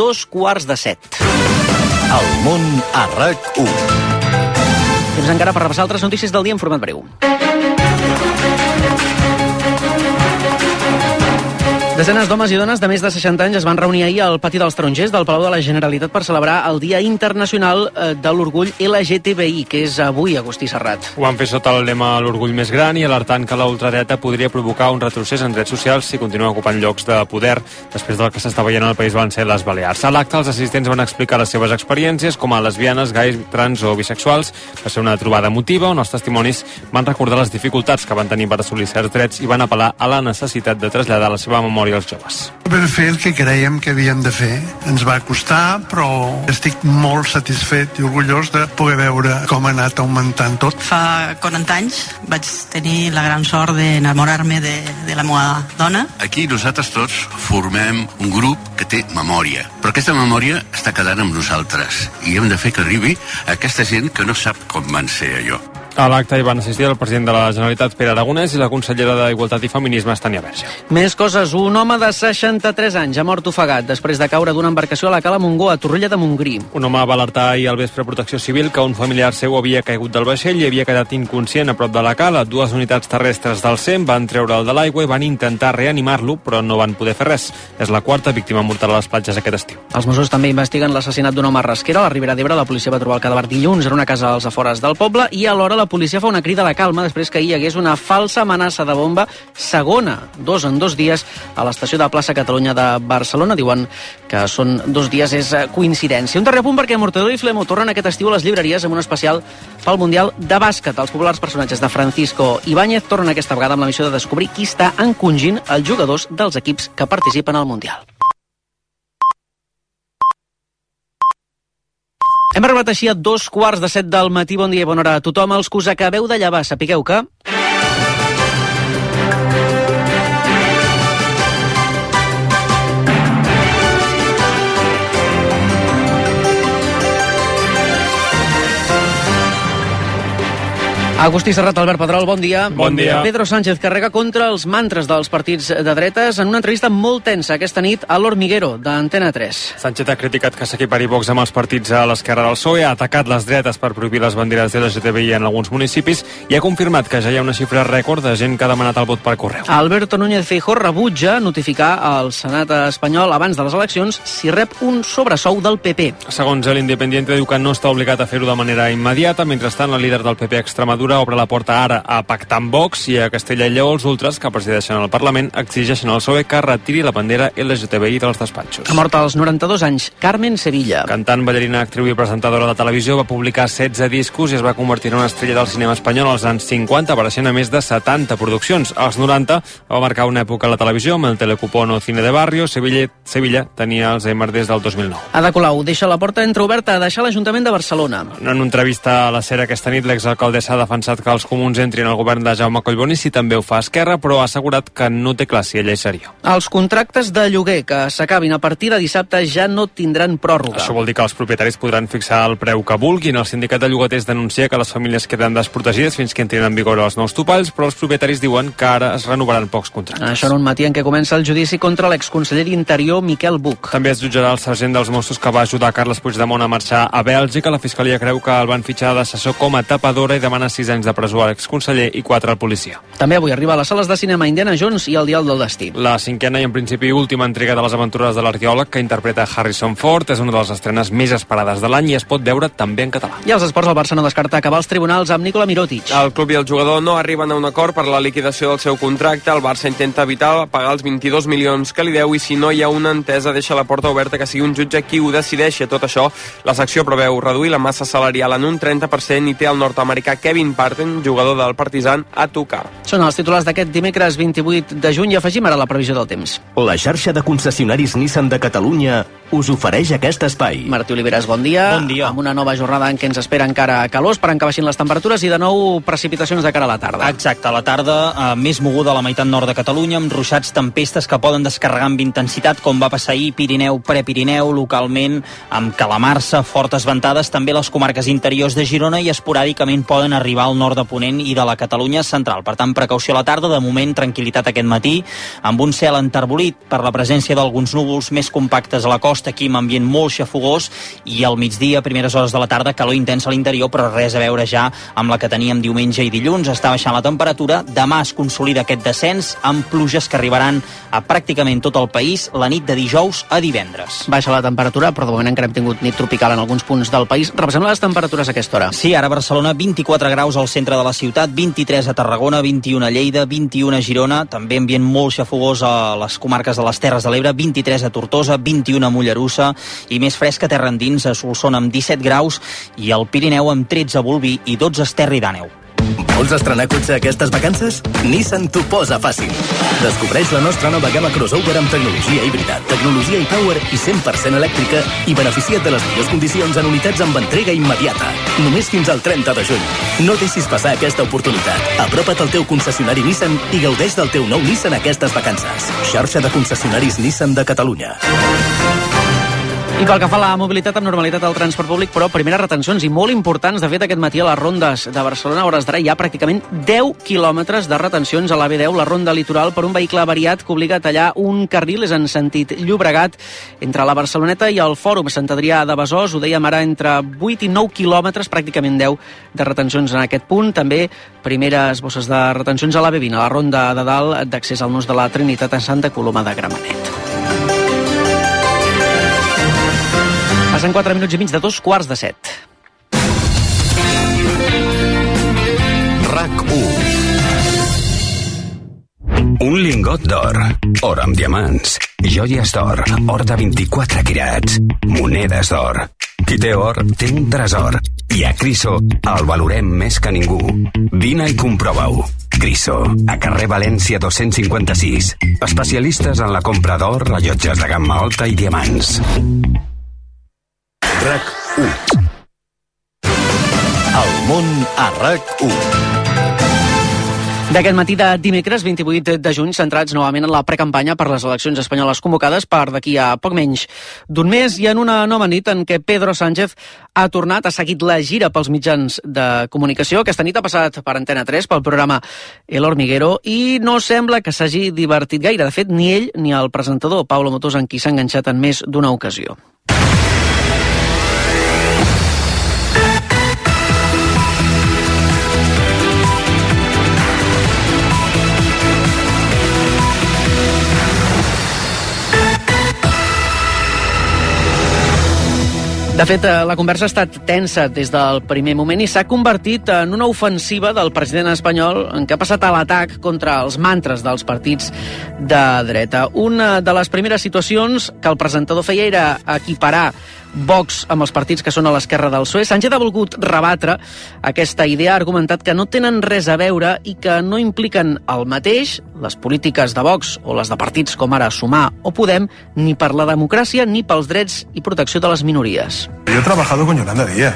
2:45. El món a RAC1. Temps encara per repassar altres notícies del dia en format breu. Desenes d'homes i dones de més de 60 anys es van reunir ahir al pati dels Tarongers del Palau de la Generalitat per celebrar el Dia Internacional de l'Orgull LGTBI, que és avui, Agustí Serrat. Ho van fer sota el lema l'orgull més gran i alertant que la ultradreta podria provocar un retrocés en drets socials si continua ocupant llocs de poder després del que s'està veient al País Valencià i les Balears. A l'acte, els assistents van explicar les seves experiències com a lesbianes, gais, trans o bisexuals. Va ser una trobada emotiva on els testimonis van recordar les dificultats que van tenir per assolir certs drets i van apel·lar a la necessitat de traslladar la seva memòria als joves. Per fer el que creiem que havíem de fer. Ens va costar, però estic molt satisfet i orgullós de poder veure com ha anat augmentant tot. Fa 40 anys vaig tenir la gran sort d'enamorar-me de la meva dona. Aquí nosaltres tots formem un grup que té memòria, però aquesta memòria està quedant amb nosaltres i hem de fer que arribi a aquesta gent que no sap com van ser allò. A l'acte hi van assistir el president de la Generalitat, Pere Aragonès, i la consellera d'Igualtat i Feminismes, Tània Verge. Més coses. Un home de 63 anys ha mort ofegat després de caure d'una embarcació a la Cala Montgó, a Torroella de Montgrí. Un home va alertar ahir al vespre Protecció Civil que un familiar seu havia caigut del vaixell i havia quedat inconscient a prop de la cala. 2 unitats terrestres del SEM van treure'l de l'aigua i van intentar reanimar-lo, però no van poder fer res. És la 4ª víctima mortal a les platges aquest estiu. Els Mossos també investiguen l'assassinat d'un home a Rasquera, a la Ribera d'Ebre. La policia va trobar el cadàver dilluns en una casa als afores del poble i alhora la policia fa una crida a la calma després que hi hagués una falsa amenaça de bomba, segona, 2 en 2 dies, a l'estació de Plaça Catalunya de Barcelona. Diuen que són 2 dies, és coincidència. Un darrer punt perquè Mortadelo i Flemo tornen aquest estiu a les llibreries amb un especial pel Mundial de Bàsquet. Els populars personatges de Francisco Ibáñez tornen aquesta vegada amb la missió de descobrir qui està encongint els jugadors dels equips que participen al Mundial. Hem arribat així a 2:15 del matí. Bon dia i bona hora a tothom. Els que us acabeu de llevar, sapigueu que... Agustí Serrat, Albert Pedrol, bon dia. Bon dia. Pedro Sánchez carrega contra els mantres dels partits de dretes en una entrevista molt tensa aquesta nit a l'Hormiguero, d'Antena 3. Sánchez ha criticat que s'equipari Vox amb els partits a l'esquerra del PSOE, ha atacat les dretes per prohibir les banderes de LGTBI en alguns municipis i ha confirmat que ja hi ha una xifra rècord de gent que ha demanat el vot per correu. Alberto Núñez Feijóo rebutja notificar al Senat espanyol abans de les eleccions si rep un sobresou del PP. Segons l'Independiente, diu que no està obligat a fer-ho de manera immediata. Mentrestant, la líder del PP a Extremadura obre la porta ara a pactar amb Vox i a Castella i Lleó els ultras que presideixen el Parlament exigeixen al PSOE que retiri la bandera LGTBI dels despatxos. Ha mort als 92 anys Carmen Sevilla. Cantant, ballarina, actriu i presentadora de televisió, va publicar 16 discos i es va convertir en una estrella del cinema espanyol als anys 50, apareixent a més de 70 produccions. Als 90 va marcar una època a la televisió amb el Telecupón o Cine de Barrio. Sevilla tenia Alzheimer des del 2009. Ada Colau deixa la porta entreoberta a deixar l'Ajuntament de Barcelona. En una entrevista a la SER aquesta nit, l'exalcaldessa ha defensat que els comuns entrin al govern de Jaume Collboni si també ho fa Esquerra, però ha assegurat que no té clar si ella hi seria. Els contractes de lloguer que s'acabin a partir de dissabte ja no tindran pròrroga. Això vol dir que els propietaris podran fixar el preu que vulguin. El sindicat de llogaters denuncia que les famílies queden desprotegides fins que entrin en vigor els nous topalls, però els propietaris diuen que ara es renovaran pocs contractes. Això en un matí en què comença el judici contra l'exconseller d'Interior Miquel Buch. També es jutjarà el sergent dels Mossos que va ajudar Carles Puigdemont a marxar a Bèlgica. La Fiscalia creu que el van fitxar d'assessor com a tapadora i demana 6 anys de presó a l'exconseller i 4 al policia. També avui arriba a les sales de cinema Indiana Jones i el Dial del Destí. La 5a i en principi última entrega de les aventures de l'arqueòleg que interpreta Harrison Ford és una de les estrenes més esperades de l'any i es pot veure també en català. I als esports, el Barça no descarta acabar als tribunals amb Nikola Mirotic. El club i el jugador no arriben a un acord per la liquidació del seu contracte. El Barça intenta evitar pagar els 22 milions que li deu i si no hi ha una entesa deixa la porta oberta que sigui un jutge qui ho decideixi. Tot això, la secció preveu reduir la massa salarial en un 30% i té el nord-americà Kevin Parton, jugador del Partizan, a tocar. Són els titulars d'aquest dimecres 28 de juny i afegim ara la previsió del temps. La xarxa de concessionaris Nissan de Catalunya us ofereix aquest espai. Martí Oliveres, bon dia. Bon dia. Amb una nova jornada en què ens espera encara calor, esperant que baixin les temperatures i de nou precipitacions de cara a la tarda. Exacte, a la tarda més moguda a la meitat nord de Catalunya, amb ruixats, tempestes que poden descarregar amb intensitat, com va passar ahir, Pirineu, Prepirineu, localment amb calamarsa, fortes ventades, també les comarques interiors de Girona i esporàdicament poden arribar al nord de Ponent i de la Catalunya central. Per tant, precaució a la tarda, de moment tranquil·litat aquest matí, amb un cel enterbolit per la presència d'alguns núvols més compactes a la costa, aquí amb ambient molt xafogós, i al migdia, primeres hores de la tarda, calor intensa a l'interior, però res a veure ja amb la que teníem diumenge i dilluns. Està baixant la temperatura, demà es consolida aquest descens amb pluges que arribaran a pràcticament tot el país la nit de dijous a divendres. Baixa la temperatura, però de moment encara hem tingut nit tropical en alguns punts del país. Repassem les temperatures a aquesta hora. Sí, ara a Barcelona 24 graus al centre de la ciutat, 23 a Tarragona, 21 a Lleida, 21 a Girona, també ambient molt xafogós a les comarques de les Terres de l'Ebre, 23 a Tortosa, 21 a Mollerussa i més fresc a terra endins a Solsona amb 17 graus i al Pirineu amb 13 a Bolvir i 12 a Esterri d'Àneu. Vols estrenar cotxe aquestes vacances? Nissan t'ho posa fàcil. Descobreix la nostra nova gamma crossover amb tecnologia híbrida, tecnologia e-Power i 100% elèctrica i beneficia't de les millors condicions en unitats amb entrega immediata. Només fins al 30 de juny. No deixis passar aquesta oportunitat. Apropa't al teu concessionari Nissan i gaudeix del teu nou Nissan aquestes vacances. Xarxa de concessionaris Nissan de Catalunya. I pel que fa a la mobilitat amb normalitat al transport públic, però primeres retencions i molt importants. De fet, aquest matí a les rondes de Barcelona, a hores d'ara, hi ha pràcticament 10 quilòmetres de retencions a l'AV10, la ronda litoral, per un vehicle avariat que obliga a tallar un carril, és en sentit Llobregat, entre la Barceloneta i el Fòrum Sant Adrià de Besòs. Ho dèiem ara, entre 8 i 9 quilòmetres, pràcticament 10 de retencions en aquest punt. També primeres bosses de retencions a l'AV20, a la ronda de dalt d'accés al nus de la Trinitat a Santa Coloma de Gramenet. Passen 4 minuts i mig de 2:15. RAC1. Un lingot d'or, or amb diamants, joies d'or, or de 24 quirats, monedes d'or. Qui té or, té un tresor. I a Criso el valorem més que ningú. Vine i comprova-ho. Criso, a carrer València 256. Especialistes en la compra d'or, rellotges de gamma alta i diamants. RAC1. El món a RAC1. D'aquest matí de dimecres 28 de juny, centrats novament en la precampanya per les eleccions espanyoles convocades per d'aquí a poc menys d'un mes, i en una nova nit en què Pedro Sánchez ha tornat, ha seguit la gira pels mitjans de comunicació. Aquesta nit ha passat per Antena 3 pel programa El Hormiguero i no sembla que s'hagi divertit gaire. De fet, ni ell ni el presentador Pablo Motos, en qui s'ha enganxat en més d'una ocasió. De fet, la conversa ha estat tensa des del primer moment i s'ha convertit en una ofensiva del president espanyol en què ha passat a l'atac contra els mantres dels partits de dreta. Una de les primeres situacions que el presentador feia era equiparar Vox amb els partits que són a l'esquerra del PSOE. Sánchez ha volgut rebatre aquesta idea, ha argumentat que no tenen res a veure i que no impliquen el mateix, les polítiques de Vox o les de partits com ara Sumar o Podem, ni per la democràcia ni pels drets i protecció de les minories. Yo he trabajado con Yolanda Díaz.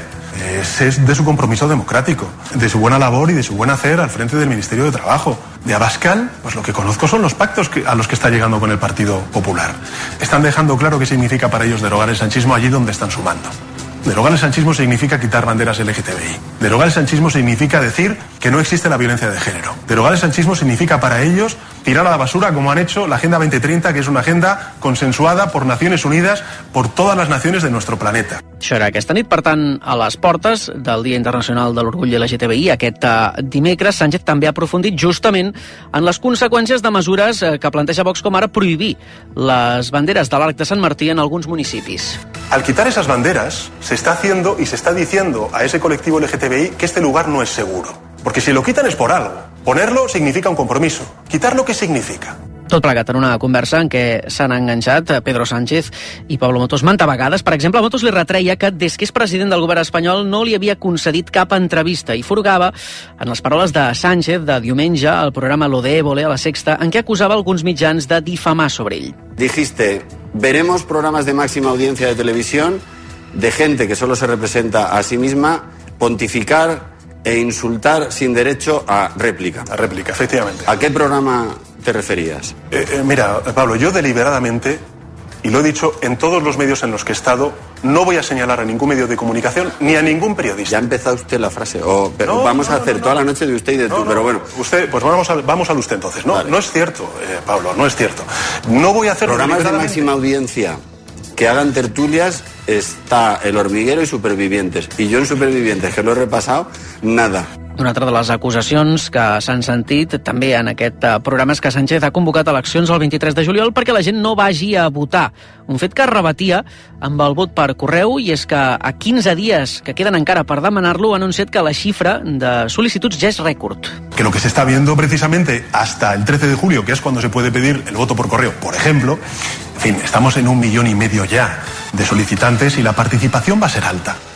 Es de su compromiso democrático, de su buena labor y de su buen hacer al frente del Ministerio de Trabajo. De Abascal, pues lo que conozco son los pactos a los que está llegando con el Partido Popular. Están dejando claro qué significa para ellos derogar el sanchismo allí donde están sumando. Derogar el sanchismo significa quitar banderas LGTBI. Derogar el sanchismo significa decir que no existe la violencia de género. Derogar el sanchismo significa para ellos tirar a la basura, como han hecho, la Agenda 2030, que es una agenda consensuada por Naciones Unidas, por todas las naciones de nuestro planeta. Això era aquesta nit, per tant, a les portes del Dia Internacional de l'Orgull LGTBI. Aquest dimecres, Sánchez també ha aprofundit justament en les conseqüències de mesures que planteja Vox, com ara prohibir les banderes de l'Arc de Sant Martí en alguns municipis. Al quitar esas banderas, se está haciendo y se está diciendo a ese colectivo LGTBI que este lugar no es seguro. Porque si lo quitan es por algo. Ponerlo significa un compromiso. ¿Quitarlo qué significa? Tot plegat en una conversa en què s'han enganxat Pedro Sánchez i Pablo Motos manta vegades. Per exemple, Motos li retreia que des que és president del govern espanyol no li havia concedit cap entrevista i furgava en les paroles de Sánchez de diumenge al programa Lo de Évole a La Sexta, en què acusava alguns mitjans de difamar sobre ell. Dijiste, veremos programas de máxima audiencia de televisión de gente que solo se representa a sí misma pontificar e insultar sin derecho a réplica. A réplica, efectivamente. ¿A qué programa te referías? Mira, Pablo, yo deliberadamente, y lo he dicho en todos los medios en los que he estado, no voy a señalar a ningún medio de comunicación ni a ningún periodista. Ya ha empezado usted la frase. Pero vamos a hacer toda la noche de usted y de tú, pero bueno. Usted, pues vamos al usted entonces. No, vale. No es cierto, Pablo, no es cierto. No voy a hacer programas de máxima audiencia que hagan tertulias. Está El Hormiguero y Supervivientes. I jo en Supervivientes, que lo he repasado, nada. Una altra de les acusacions que s'han sentit també en aquest programa és que Sánchez ha convocat eleccions el 23 de juliol perquè la gent no vagi a votar. Un fet que rebatia amb el vot per correu, i és que a 15 dies que queden encara per demanar-lo ha anunciat que la xifra de sol·licituds ja és rècord. Que lo que se está viendo precisamente hasta el 13 de julio, que es cuando se puede pedir el voto por correo, por ejemplo, en fin, estamos en 1,5 millones ya de solicitantes y la participación va a ser alta.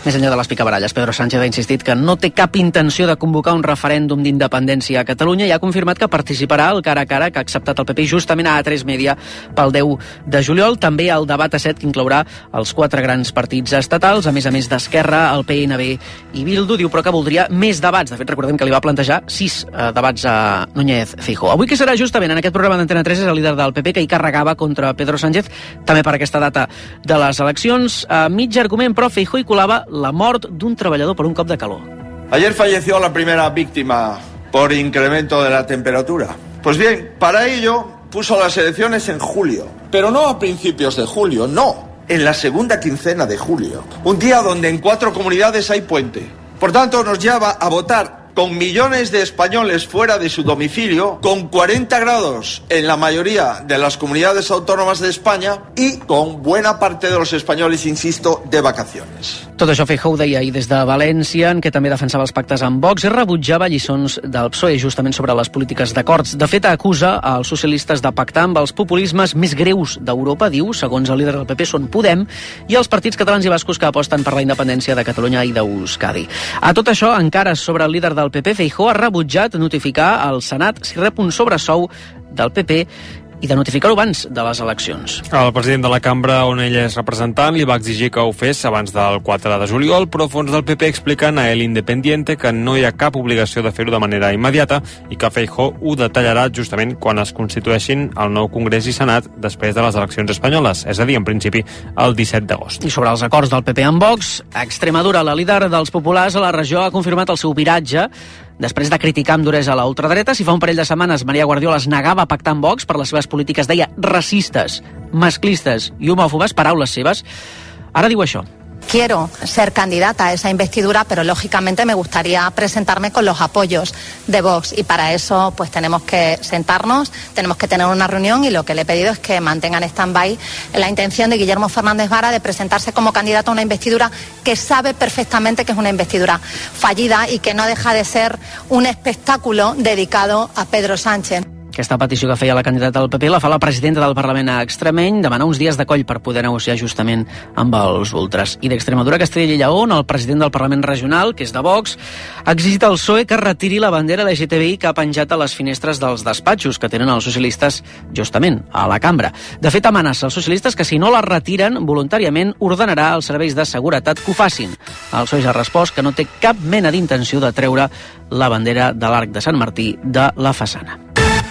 Més enllà de les picabaralles, Pedro Sánchez ha insistit que no té cap intenció de convocar un referèndum d'independència a Catalunya i ha confirmat que participarà al cara a cara que ha acceptat el PP justament a A3 Media pel 10 de juliol. També el debat a 7 que inclourà els 4 grans partits estatals, a més d'Esquerra, el PNB i Bildu. Diu però que voldria més debats. De fet, recordem que li va plantejar 6 debats a Núñez Feijóo. Avui, que serà justament en aquest programa d'Antena 3, és el líder del PP que hi carregava contra Pedro Sánchez, també per aquesta data de les eleccions. A mig argument, però, Feijóo hi colava la mort d'un treballador per un cop de calor. Ayer falleció la primera víctima por incremento de la temperatura. Pues bien, para ello puso las elecciones en julio, pero no a principios de julio, no, en la segunda quincena de julio. Un día donde en 4 comunidades hay puente. Por tanto, nos lleva a votar con millones de españoles fuera de su domicilio, con 40 grados en la mayoría de las comunidades autónomas de España y con buena parte de los españoles, insisto, de vacaciones. Tot això Feijóo ho deia ahir des de València, en què també defensava els pactes amb Vox i rebutjava lliçons del PSOE justament sobre les polítiques d'acords. De fet, acusa als socialistes de pactar amb els populismes més greus d'Europa, diu, segons el líder del PP, són Podem, i els partits catalans i bascos que aposten per la independència de Catalunya i d'Euskadi. A tot això, encara sobre el líder del PP, Feijóo ha rebutjat notificar al Senat si rep un sobresou del PP i de notificar-ho abans de les eleccions. El president de la cambra, on ell és representant, li va exigir que ho fes abans del 4 de juliol, però fons del PP expliquen a El Independiente que no hi ha cap obligació de fer-ho de manera immediata i que Feijóo ho detallarà justament quan es constitueixin el nou Congrés i Senat després de les eleccions espanyoles, és a dir, en principi, el 17 d'agost. I sobre els acords del PP amb Vox, a Extremadura, la líder dels populars a la regió ha confirmat el seu viratge després de criticar amb duresa la ultradreta. Si fa un parell de setmanes Maria Guardiola es negava a pactar amb Vox per les seves polítiques, deia racistes, masclistes i homòfobes, paraules seves, ara diu això. Quiero ser candidata a esa investidura, pero lógicamente me gustaría presentarme con los apoyos de Vox y para eso pues tenemos que sentarnos, tenemos que tener una reunión y lo que le he pedido es que mantengan en stand-by la intención de Guillermo Fernández Vara de presentarse como candidato a una investidura que sabe perfectamente que es una investidura fallida y que no deja de ser un espectáculo dedicado a Pedro Sánchez. Aquesta petició que feia la candidata del PP la fa la presidenta del Parlament extremeny, demanar uns dies de coll per poder negociar justament amb els ultras. I d'Extremadura, Castella i Lleó, el president del Parlament regional, que és de Vox, ha exigit al PSOE que retiri la bandera LGTBI que ha penjat a les finestres dels despatxos que tenen els socialistes justament a la cambra. De fet, amenaça als socialistes que si no la retiren voluntàriament ordenarà als serveis de seguretat que ho facin. El PSOE ja ha respost que no té cap mena d'intenció de treure la bandera de l'Arc de Sant Martí de la façana.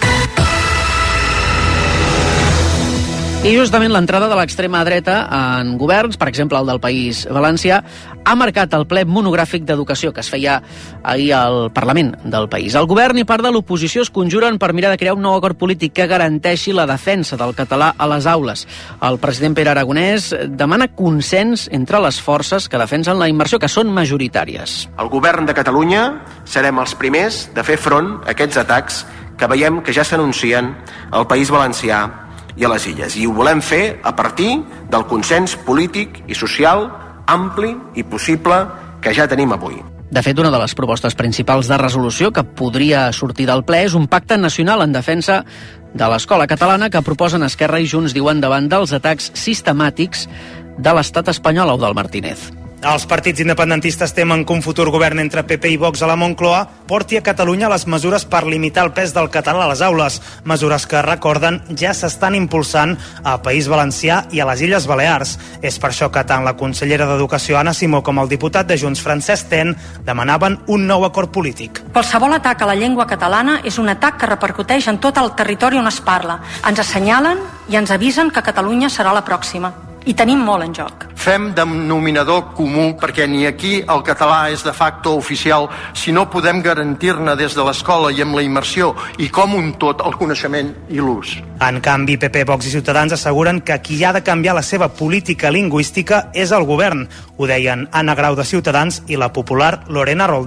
I justament l'entrada de l'extrema dreta en governs, per exemple el del País Valencià, ha marcat el ple monogràfic d'educació que es feia ahir al Parlament del país. El govern i part de l'oposició es conjuren per mirar de crear un nou acord polític que garanteixi la defensa del català a les aules. El president Pere Aragonès demana consens entre les forces que defensen la immersió, que són majoritàries. El govern de Catalunya serem els primers de fer front a aquests atacs que veiem que ja s'anuncien al País Valencià i a les Illes. I ho volem fer a partir del consens polític i social ampli i possible que ja tenim avui. De fet, una de les propostes principals de resolució que podria sortir del ple és un pacte nacional en defensa de l'escola catalana que proposen Esquerra i Junts, diuen, davant dels atacs sistemàtics de l'estat espanyol o del Martínez. Els partits independentistes temen que un futur govern entre PP i Vox a la Moncloa porti a Catalunya les mesures per limitar el pes del català a les aules, mesures que, recorden, ja s'estan impulsant al País Valencià i a les Illes Balears. És per això que tant la consellera d'Educació, Anna Simó, com el diputat de Junts, Francesc Ten, demanaven un nou acord polític. Qualsevol atac a la llengua catalana és un atac que repercuteix en tot el territori on es parla. Ens assenyalen i ens avisen que Catalunya serà la pròxima. I tenim molt en joc. Fem denominador comú perquè ni aquí el català és de facto oficial si no podem garantir-ne des de l'escola i amb la immersió i com un tot el coneixement i l'ús. En canvi, PP, Vox i Ciutadans asseguren que qui ha de canviar la seva política lingüística és el govern. Ho deien Anna Grau de Ciutadans i la popular Lorena Roldán.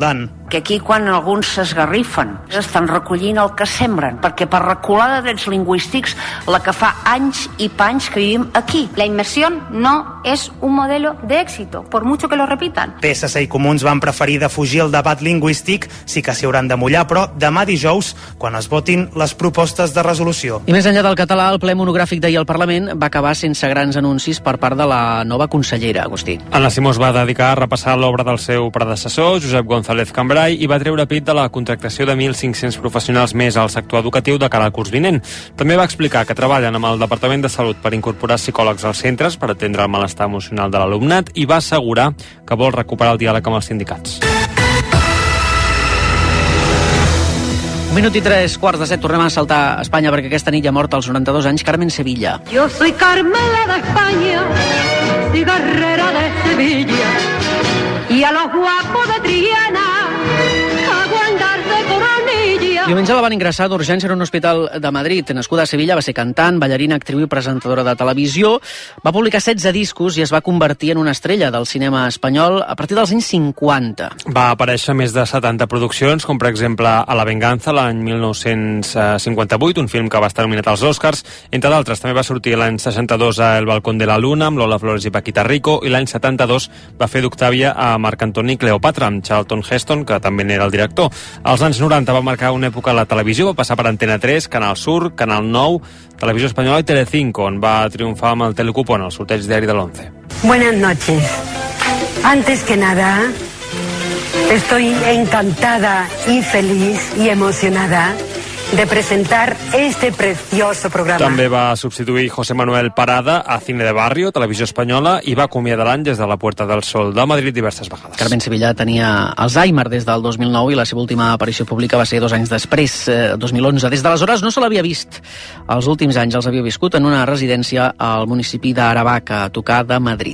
que aquí quan alguns s'esgarrifen estan recollint el que sembren, perquè per recular de drets lingüístics la que fa anys i panys que vivim aquí. La inmersión no es un modelo de éxito, por mucho que lo repitan. PSC i Comuns van preferir defugir el debat lingüístic, sí que s'hi hauran de mullar, però demà dijous, quan es votin les propostes de resolució. I més enllà del català, el ple monogràfic d'ahir al Parlament va acabar sense grans anuncis per part de la nova consellera, Agustí. Anna Simó es va dedicar a repassar l'obra del seu predecessor, Josep González Cambray, i va treure pit de la contractació de 1.500 professionals més al sector educatiu de cara al curs vinent. També va explicar que treballen amb el Departament de Salut per incorporar psicòlegs als centres per atendre el malestar emocional de l'alumnat i va assegurar que vol recuperar el diàleg amb els sindicats. 1:03 tornem a saltar a Espanya perquè aquesta nit ja ha mort als 92 anys Carmen Sevilla. Yo soy Carmela de España, cigarrera de Sevilla, y a los guapos de Triana, aguantar de coronilla. Diumenge la van ingressar d'urgència en un hospital de Madrid. Nascuda a Sevilla, va ser cantant, ballarina, actriu i presentadora de televisió. Va publicar 16 discos i es va convertir en una estrella del cinema espanyol a partir dels anys 50. Va aparèixer més de 70 produccions, com per exemple A la venganza, l'any 1958, un film que va estar nominat als Oscars. Entre d'altres, també va sortir l'any 62 a El balcón de la luna, amb Lola Flores i Paquita Rico, i l'any 72 va fer d'Octàvia a Marc Antoni Cleopatra, amb Charlton Heston, que també n'era el director. Als anys 90 va marcar una època a la televisió, va passar per Antena 3, Canal Sur, Canal 9, Televisió Espanyola i Telecinco, on va triomfar amb el Telecupón, el sorteig diari de l'11. Buenas noches. Antes que nada, estoy encantada y feliz y emocionada de presentar este precioso programa. També va substituir José Manuel Parada a Cine de Barrio, Televisió Espanyola, i va acomiadar l'any des de la Puerta del Sol de Madrid diverses vegades. Carmen Sevilla tenia Alzheimer des del 2009 i la seva última aparició pública va ser 2 anys després, 2011. Des d'aleshores no se l'havia vist. Els últims anys els havia viscut en una residència al municipi d'Aravaca, a tocar de Madrid.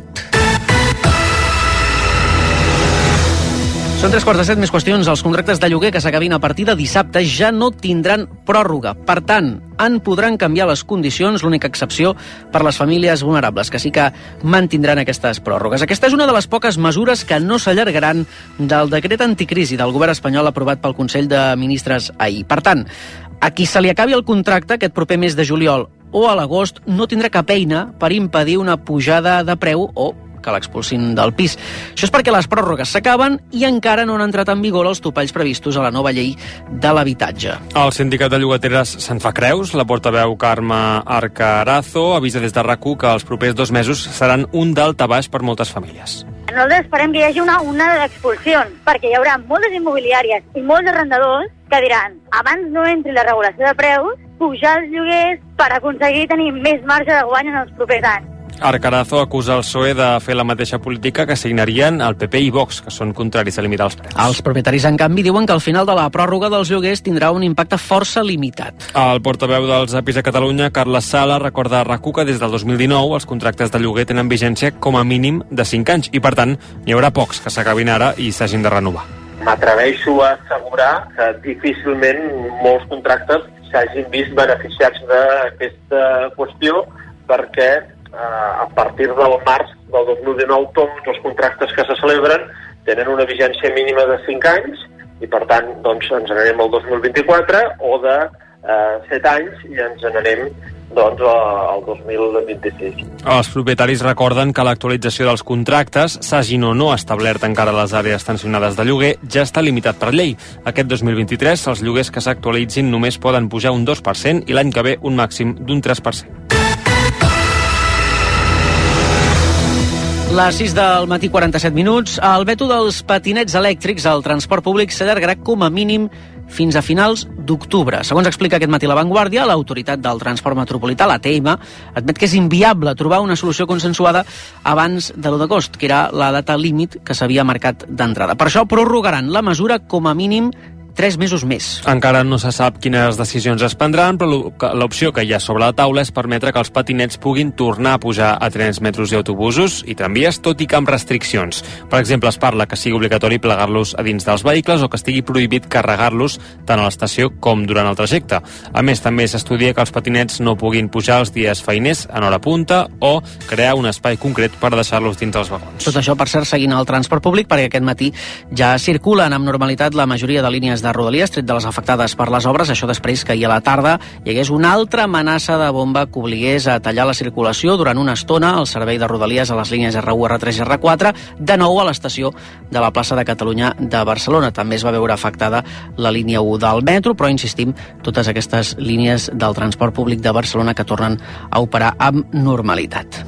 Són 3:15, més qüestions. Els contractes de lloguer que s'acabin a partir de dissabte ja no tindran pròrroga. Per tant, en podran canviar les condicions, l'única excepció per les famílies vulnerables, que sí que mantindran aquestes pròrrogues. Aquesta és una de les poques mesures que no s'allargaran del decret anticrisi del govern espanyol aprovat pel Consell de Ministres ahir. Per tant, a qui se li acabi el contracte aquest proper mes de juliol o a l'agost no tindrà cap eina per impedir una pujada de preu o que l'expulsin del pis. Això és perquè les pròrrogues s'acaben i encara no han entrat en vigor els topalls previstos a la nova llei de l'habitatge. El sindicat de llogateres se'n fa creus. La portaveu Carme Arcarazo avisa des de RAC1 que els propers 2 mesos seran un daltabaix per moltes famílies. Nosaltres esperem que hi hagi una onada d'expulsions, perquè hi haurà moltes immobiliàries i molts arrendadors que diran abans no entri la regulació de preus, pujar els lloguers per aconseguir tenir més marge de guany en els propers anys. Arcarazo acusa el PSOE de fer la mateixa política que signarien el PP i Vox, que són contraris a limitar els preus. Els propietaris, en canvi, diuen que al final de la pròrroga dels lloguers tindrà un impacte força limitat. El portaveu dels APIs a Catalunya, Carles Sala, recorda a RAC1 que des del 2019 els contractes de lloguer tenen vigència com a mínim de 5 anys i, per tant, n'hi haurà pocs que s'acabin ara i s'hagin de renovar. M'atreveixo a assegurar que difícilment molts contractes s'hagin vist beneficiats d'aquesta qüestió perquè a partir del març del 2019 tots els contractes que se celebren tenen una vigència mínima de 5 anys i per tant doncs, ens n'anem al 2024 o de 7 anys i ens n'anem doncs, al 2026. Els propietaris recorden que l'actualització dels contractes, s'hagin o no establert encara les àrees tensionades de lloguer, ja està limitat per llei. Aquest 2023 els lloguers que s'actualitzin només poden pujar un 2% i l'any que ve un màxim d'un 3%. Les 6 del matí, 47 minuts. El veto dels patinets elèctrics al transport públic s'allargarà com a mínim fins a finals d'octubre. Segons explica aquest matí La Vanguardia, l'autoritat del transport metropolità, l'ATM, admet que és inviable trobar una solució consensuada abans de l'1 d'agost, que era la data límit que s'havia marcat d'entrada. Per això prorrogaran la mesura com a mínim 3 mesos més. Encara no se sap quines decisions es prendran, però l'opció que hi ha sobre la taula és permetre que els patinets puguin tornar a pujar a trens, metros i autobusos i tramvies, tot i que amb restriccions. Per exemple, es parla que sigui obligatori plegar-los a dins dels vehicles o que estigui prohibit carregar-los tant a l'estació com durant el trajecte. A més, també s'estudia que els patinets no puguin pujar els dies feiners en hora punta o crear un espai concret per deixar-los dins dels vagons. Tot això, per cert, seguint el transport públic, perquè aquest matí ja circulen amb normalitat la majoria de línies de Rodalies, tret de les afectades per les obres, això després que ahir a la tarda hi hagués una altra amenaça de bomba que obligués a tallar la circulació durant una estona al servei de Rodalies a les línies R1, R3 i R4, de nou a l'estació de la plaça de Catalunya de Barcelona. També es va veure afectada la línia 1 del metro, però insistim, totes aquestes línies del transport públic de Barcelona que tornen a operar amb normalitat.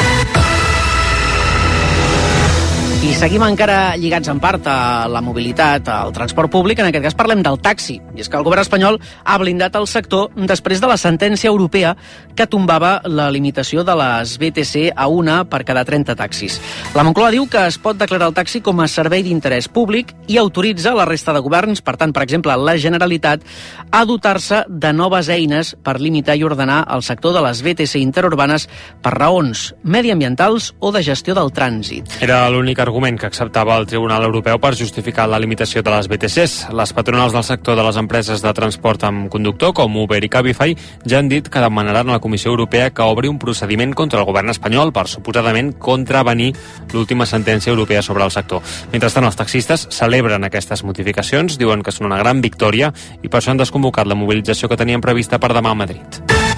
I seguim encara lligats en part a la mobilitat, al transport públic. En aquest cas parlem del taxi. I és que el govern espanyol ha blindat el sector després de la sentència europea que tombava la limitació de les BTC a una per cada 30 taxis. La Moncloa diu que es pot declarar el taxi com a servei d'interès públic i autoritza la resta de governs, per tant, per exemple, la Generalitat, a dotar-se de noves eines per limitar i ordenar el sector de les BTC interurbanes per raons mediambientals o de gestió del trànsit. Era l'únic argument que acceptava el Tribunal Europeu per justificar la limitació de les BTCs. Les patronals del sector de les empreses de transport amb conductor, com Uber i Cabify, ja han dit que demanaran a la Comissió Europea que obri un procediment contra el govern espanyol per suposadament contravenir l'última sentència europea sobre el sector. Mentrestant, els taxistes celebren aquestes modificacions, diuen que són una gran victòria i per això han desconvocat la mobilització que tenien prevista per demà a Madrid.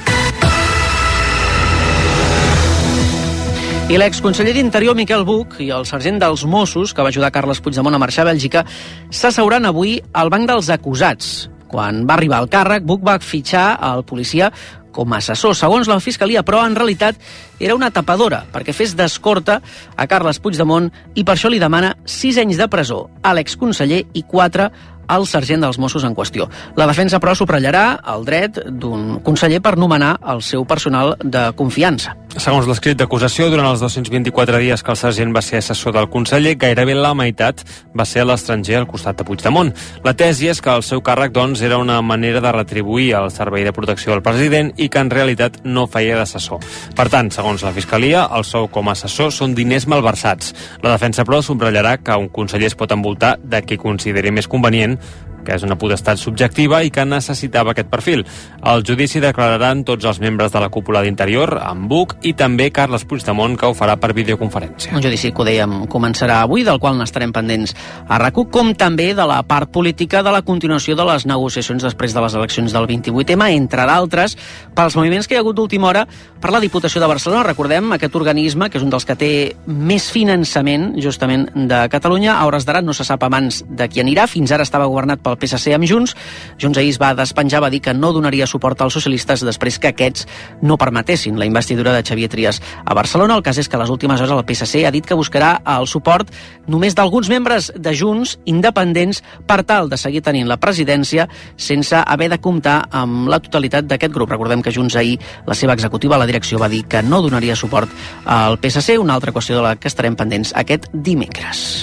I l'exconseller d'Interior, Miquel Buch, i el sergent dels Mossos, que va ajudar Carles Puigdemont a marxar a Bèlgica, s'asseuran avui al banc dels acusats. Quan va arribar al càrrec, Buch va fitxar el policia com a assessor, segons la Fiscalia, però en realitat era una tapadora, perquè fes d'escorta a Carles Puigdemont i per això li demana 6 anys de presó a l'exconseller i 4 al sergent dels Mossos en qüestió. La defensa, però, subratllarà el dret d'un conseller per nomenar el seu personal de confiança. Segons l'escrit d'acusació, durant els 224 dies que el sergent va ser assessor del conseller, gairebé la meitat va ser a l'estranger al costat de Puigdemont. La tesi és que el seu càrrec, doncs, era una manera de retribuir el servei de protecció del president i que en realitat no feia d'assessor. Per tant, segons la Fiscalia, el sou com a assessor són diners malversats. La defensa, però, subratllarà que un conseller es pot envoltar de qui consideri més convenient, que és una potestat subjectiva i que necessitava aquest perfil. Al judici declararan tots els membres de la cúpula d'Interior, amb Buch, i també Carles Puigdemont, que ho farà per videoconferència. Un judici que ho dèiem començarà avui, del qual n'estarem pendents a RAC1, com també de la part política de la continuació de les negociacions després de les eleccions del 28M, entre d'altres, pels moviments que hi ha hagut d'última hora per la Diputació de Barcelona. Recordem, aquest organisme, que és un dels que té més finançament, justament, de Catalunya, a hores d'ara no se sap a mans de qui anirà. Fins ara estava governat pel PSC amb Junts. Junts ahir es va despenjar, va dir que no donaria suport als socialistes després que aquests no permetessin la investidura de Xavier Trias a Barcelona. El cas és que a les últimes hores el PSC ha dit que buscarà el suport només d'alguns membres de Junts independents per tal de seguir tenint la presidència sense haver de comptar amb la totalitat d'aquest grup. Recordem que Junts ahir, la seva executiva, la direcció, va dir que no donaria suport al PSC, una altra qüestió de la que estarem pendents aquest dimecres.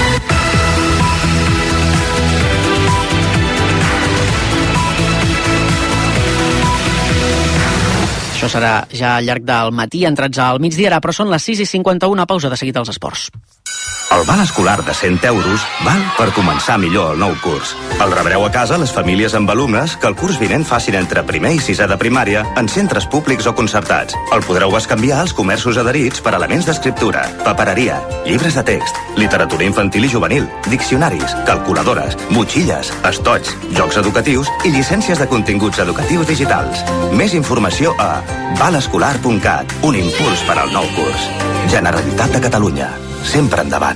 Això serà ja al llarg del matí, entrats al migdia, ara, però són les 6:51, pausa de seguit als esports. El val escolar de 100 euros val per començar millor el nou curs. El rebreu a casa les famílies amb alumnes que el curs vinent facin entre primer i sisè de primària en centres públics o concertats. El podreu bescanviar als comerços adherits per elements d'escriptura, papereria, llibres de text, literatura infantil i juvenil, diccionaris, calculadores, motxilles, estoigs, jocs educatius i llicències de continguts educatius digitals. Més informació a valescolar.cat, un impuls per al nou curs. Generalitat de Catalunya. Sempre endavant.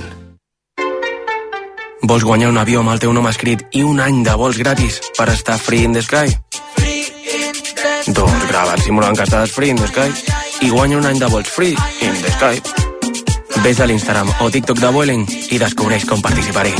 Vols guanyar un avió amb el teu nom escrit i un any de vols gratis per estar free in the sky? Doncs grava simulant que estàs free in the sky i guanya un any de vols free in the sky. Ves a l'Instagram o TikTok de Vueling i descobreix com participar-hi.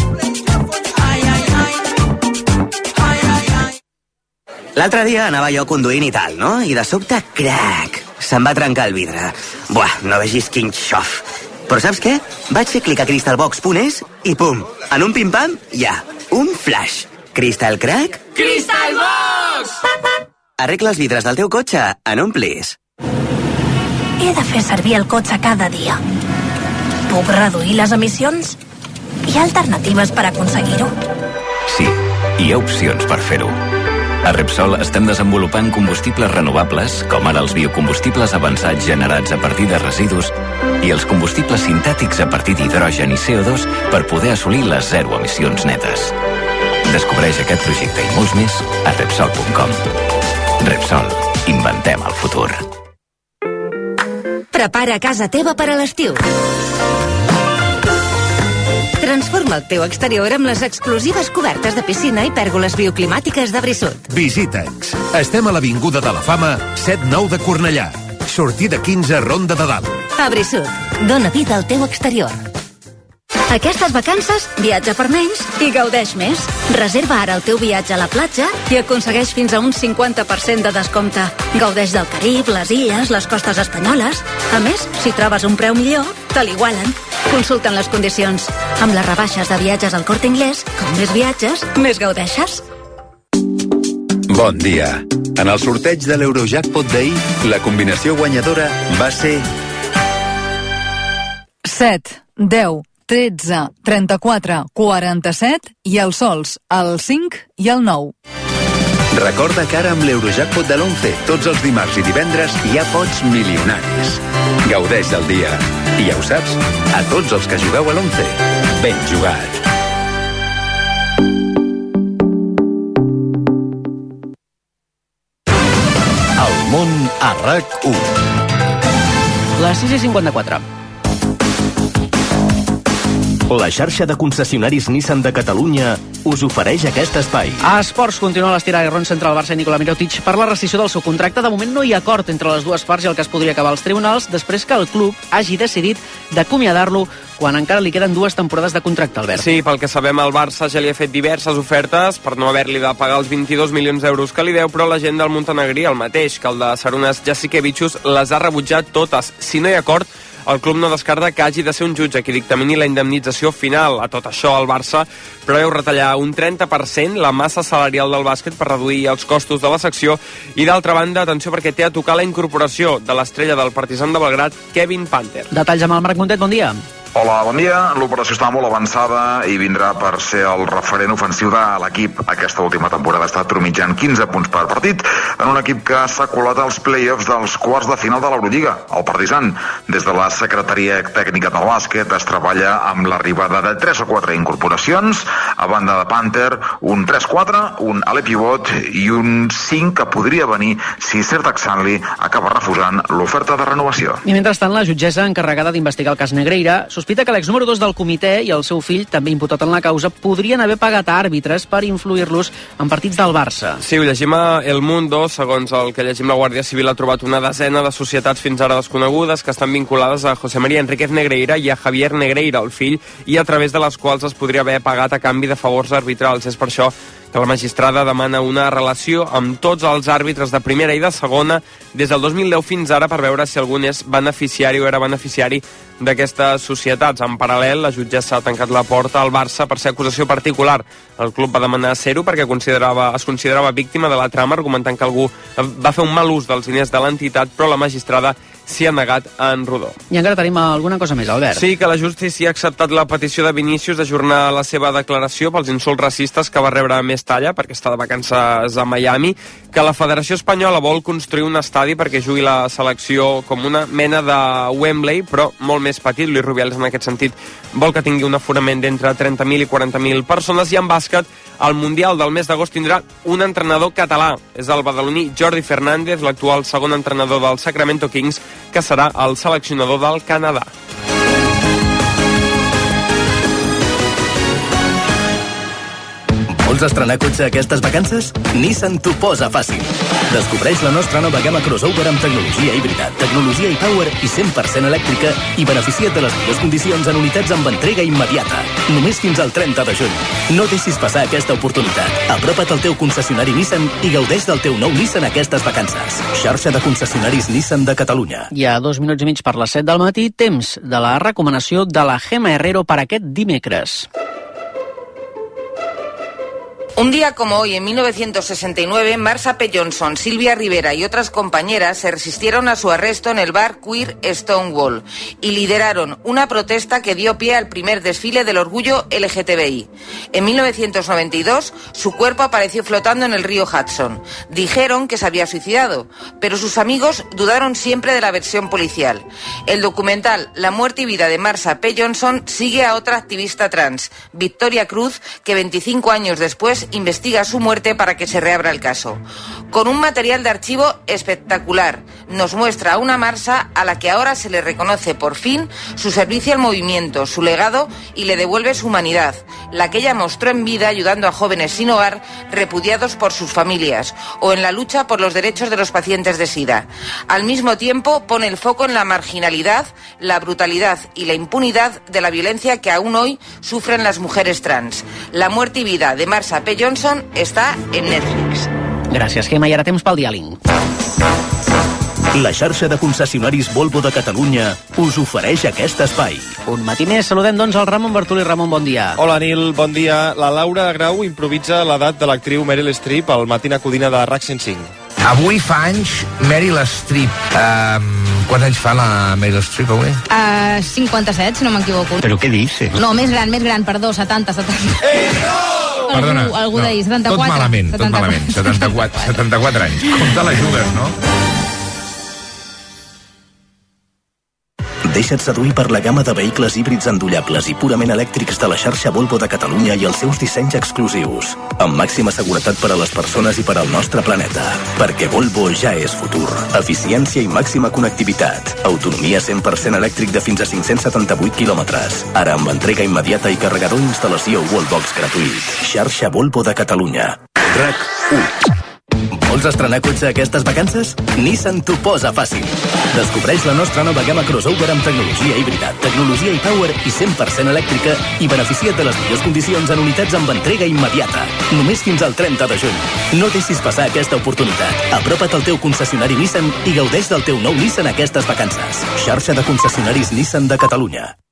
L'altre dia anava jo conduint i tal, no? I de sobte, crac, se'm va trencar el vidre. Buah, no vegis quin xof. Però saps què? Vaig fer clic a crystalbox.es i pum, en un pim-pam, ja, un flash. Crystal Crack? Crystal Box! Arregla els vidres del teu cotxe en un plis. He de fer servir el cotxe cada dia. Puc reduir les emissions? Hi ha alternatives per aconseguir-ho? Sí, hi ha opcions per fer-ho. A Repsol estem desenvolupant combustibles renovables, com ara els biocombustibles avançats generats a partir de residus i els combustibles sintètics a partir d'hidrogen i CO2 per poder assolir les zero emissions netes. Descobreix aquest projecte i molts més a Repsol.com. Repsol. Inventem el futur. Prepara casa teva per a l'estiu. Transforma el teu exterior amb les exclusives cobertes de piscina i pèrgoles bioclimàtiques de Brissot. Visita'ns. Estem a l'Avinguda de la Fama, 7-9 de Cornellà. Sortida 15, Ronda de Dalt. A Brissot, dona vida al teu exterior. Aquestes vacances, viatja per menys i gaudeix més. Reserva ara el teu viatge a la platja i aconsegueix fins a un 50% de descompte. Gaudeix del Carib, les illes, les costes espanyoles. A més, si trobes un preu millor, te l'igualen. Consulten les condicions. Amb les rebaixes de viatges al Corte Inglés, com més viatges, més gaudeixes. Bon dia. En el sorteig de l'Eurojackpot d'ahir, la combinació guanyadora va ser 7, 10, 13, 34, 47 i els sols, el 5 i el 9. Recorda que ara amb l'Eurojackpot de l'11, tots els dimarts i divendres hi ha pots milionaris. Gaudeix del dia. I ja ho saps, a tots els que jugueu a l'11, ben jugat. El món a RAC1. Les 6:54. La xarxa de concessionaris Nissan de Catalunya us ofereix aquest espai. A Esports continua l'estiragarrons entre el Barça i Nikola Mirotic per la rescissió del seu contracte. De moment no hi ha acord entre les dues parts i el cas podria acabar als tribunals després que el club hagi decidit d'acomiadar-lo quan encara li queden 2 temporades de contracte, Albert. Sí, pel que sabem, el Barça ja li ha fet diverses ofertes per no haver-li de pagar els 22 milions d'euros que li deu, però la gent del montenegrí, el mateix que el de Sarunas Jasikevičius, les ha rebutjat totes. Si no hi ha acord, el club no descarta que hagi de ser un jutge qui dictamini la indemnització final. A tot això, el Barça preveu retallar un 30% la massa salarial del bàsquet per reduir els costos de la secció i, d'altra banda, atenció perquè té a tocar la incorporació de l'estrella del Partizan de Belgrad, Kevin Panter. Detalls amb el Marc Muntet, bon dia. Hola, bon dia. L'operació està molt avançada i vindrà per ser el referent ofensiu de l'equip. Aquesta última temporada està mitjant 15 punts per partit en un equip que s'ha colat als play-offs dels quarts de final de l'Eurolliga, el Partizan. Des de la Secretaria Tècnica del Bàsquet es treballa amb l'arribada de 3 o 4 incorporacions, a banda de Panter, un 3-4, un ale pivot i un 5 que podria venir si Sertaxanli acaba refusant l'oferta de renovació. I mentrestant, la jutgessa encarregada d'investigar el cas Negreira sospita que l'ex número 2 del comitè i el seu fill, també imputat en la causa, podrien haver pagat a àrbitres per influir-los en partits del Barça. Sí, ho llegim a El Mundo. Segons el que llegim, la Guàrdia Civil ha trobat una desena de societats fins ara desconegudes que estan vinculades a José María Enríquez Negreira i a Javier Negreira, el fill, i a través de les quals es podria haver pagat a canvi de favors arbitrals. És per això que la magistrada demana una relació amb tots els àrbitres de primera i de segona des del 2010 fins ara per veure si algun és beneficiari o era beneficiari d'aquestes societats. En paral·lel, la jutgessa ha tancat la porta al Barça per ser acusació particular. El club va demanar ser-ho perquè es considerava víctima de la trama, argumentant que algú va fer un mal ús dels diners de l'entitat, però la magistrada s'hi ha negat en rodó. I encara tenim alguna cosa més, Albert. Sí, que la justícia ha acceptat la petició de Vinícius d'ajornar la seva declaració pels insults racistes que va rebre a Mestalla perquè està de vacances a Miami, que la Federació Espanyola vol construir un estadi perquè jugui la selecció com una mena de Wembley, però molt més petit. Luis Rubiales, en aquest sentit, vol que tingui un aforament d'entre 30.000 i 40.000 persones. I en bàsquet, al Mundial del mes d'agost tindrà un entrenador català. És el badaloní Jordi Fernández, l'actual segon entrenador del Sacramento Kings, que serà el seleccionador del Canadà. Vols estrenar cotxe aquestes vacances? Nissan t'ho posa fàcil. Descobreix la nostra nova gamma crossover amb tecnologia híbrida, tecnologia e-Power i 100% elèctrica i beneficia't de les millors condicions en unitats amb entrega immediata. Només fins al 30 de juny. No deixis passar aquesta oportunitat. Apropa't al teu concessionari Nissan i gaudeix del teu nou Nissan aquestes vacances. Xarxa de concessionaris Nissan de Catalunya. Hi ha 2 minuts i mig per les 7 del matí, temps de la recomanació de la Gemma Herrero per aquest dimecres. Un día como hoy, en 1969, Marsha P. Johnson, Sylvia Rivera y otras compañeras se resistieron a su arresto en el bar queer Stonewall y lideraron una protesta que dio pie al primer desfile del orgullo LGTBI. En 1992, su cuerpo apareció flotando en el río Hudson. Dijeron que se había suicidado, pero sus amigos dudaron siempre de la versión policial. El documental La muerte y vida de Marsha P. Johnson sigue a otra activista trans, Victoria Cruz, que 25 años después investiga su muerte para que se reabra el caso. Con un material de archivo espectacular, nos muestra a una Marsha a la que ahora se le reconoce por fin su servicio al movimiento, su legado y le devuelve su humanidad, la que ella mostró en vida ayudando a jóvenes sin hogar repudiados por sus familias o en la lucha por los derechos de los pacientes de SIDA. Al mismo tiempo pone el foco en la marginalidad, la brutalidad y la impunidad de la violencia que aún hoy sufren las mujeres trans. La muerte y vida de Marsha P. Johnson està en Netflix. Gràcies, Gemma. I ara temps pel diàling. La xarxa de concessionaris Volvo de Catalunya us ofereix aquest espai. Un matí més, saludem doncs el Ramon Bartolí. Ramon, bon dia. Hola, Nil, bon dia. La Laura Grau improvisa l'edat de l'actriu Meryl Streep al Matina Codina de RAC 105. Avui fa anys Meryl Streep. Quants anys fa la Meryl Streep avui? 57, si no m'equivoco. Però què dice? No, més gran, perdó, 70. Perdona, algú d'ahir, 74. Tot malament, 74 anys. Com te la jugues, no? Deixa't seduir per la gamma de vehicles híbrids endollables i purament elèctrics de la xarxa Volvo de Catalunya i els seus dissenys exclusius, amb màxima seguretat per a les persones i per al nostre planeta. Perquè Volvo ja és futur. Eficiència i màxima connectivitat. Autonomia 100% elèctric de fins a 578 quilòmetres. Ara amb entrega immediata i carregador i instal·lació Wallbox gratuït. Xarxa Volvo de Catalunya. RAC 1. Vols estrenar cotxe aquestes vacances? Nissan t'ho posa fàcil. Descobreix la nostra nova gamma crossover amb tecnologia híbrida, tecnologia e-Power i 100% elèctrica i beneficia't de les millors condicions en unitats amb entrega immediata. Només fins al 30 de juny. No deixis passar aquesta oportunitat. Apropa't al teu concessionari Nissan i gaudeix del teu nou Nissan aquestes vacances. Xarxa de concessionaris Nissan de Catalunya.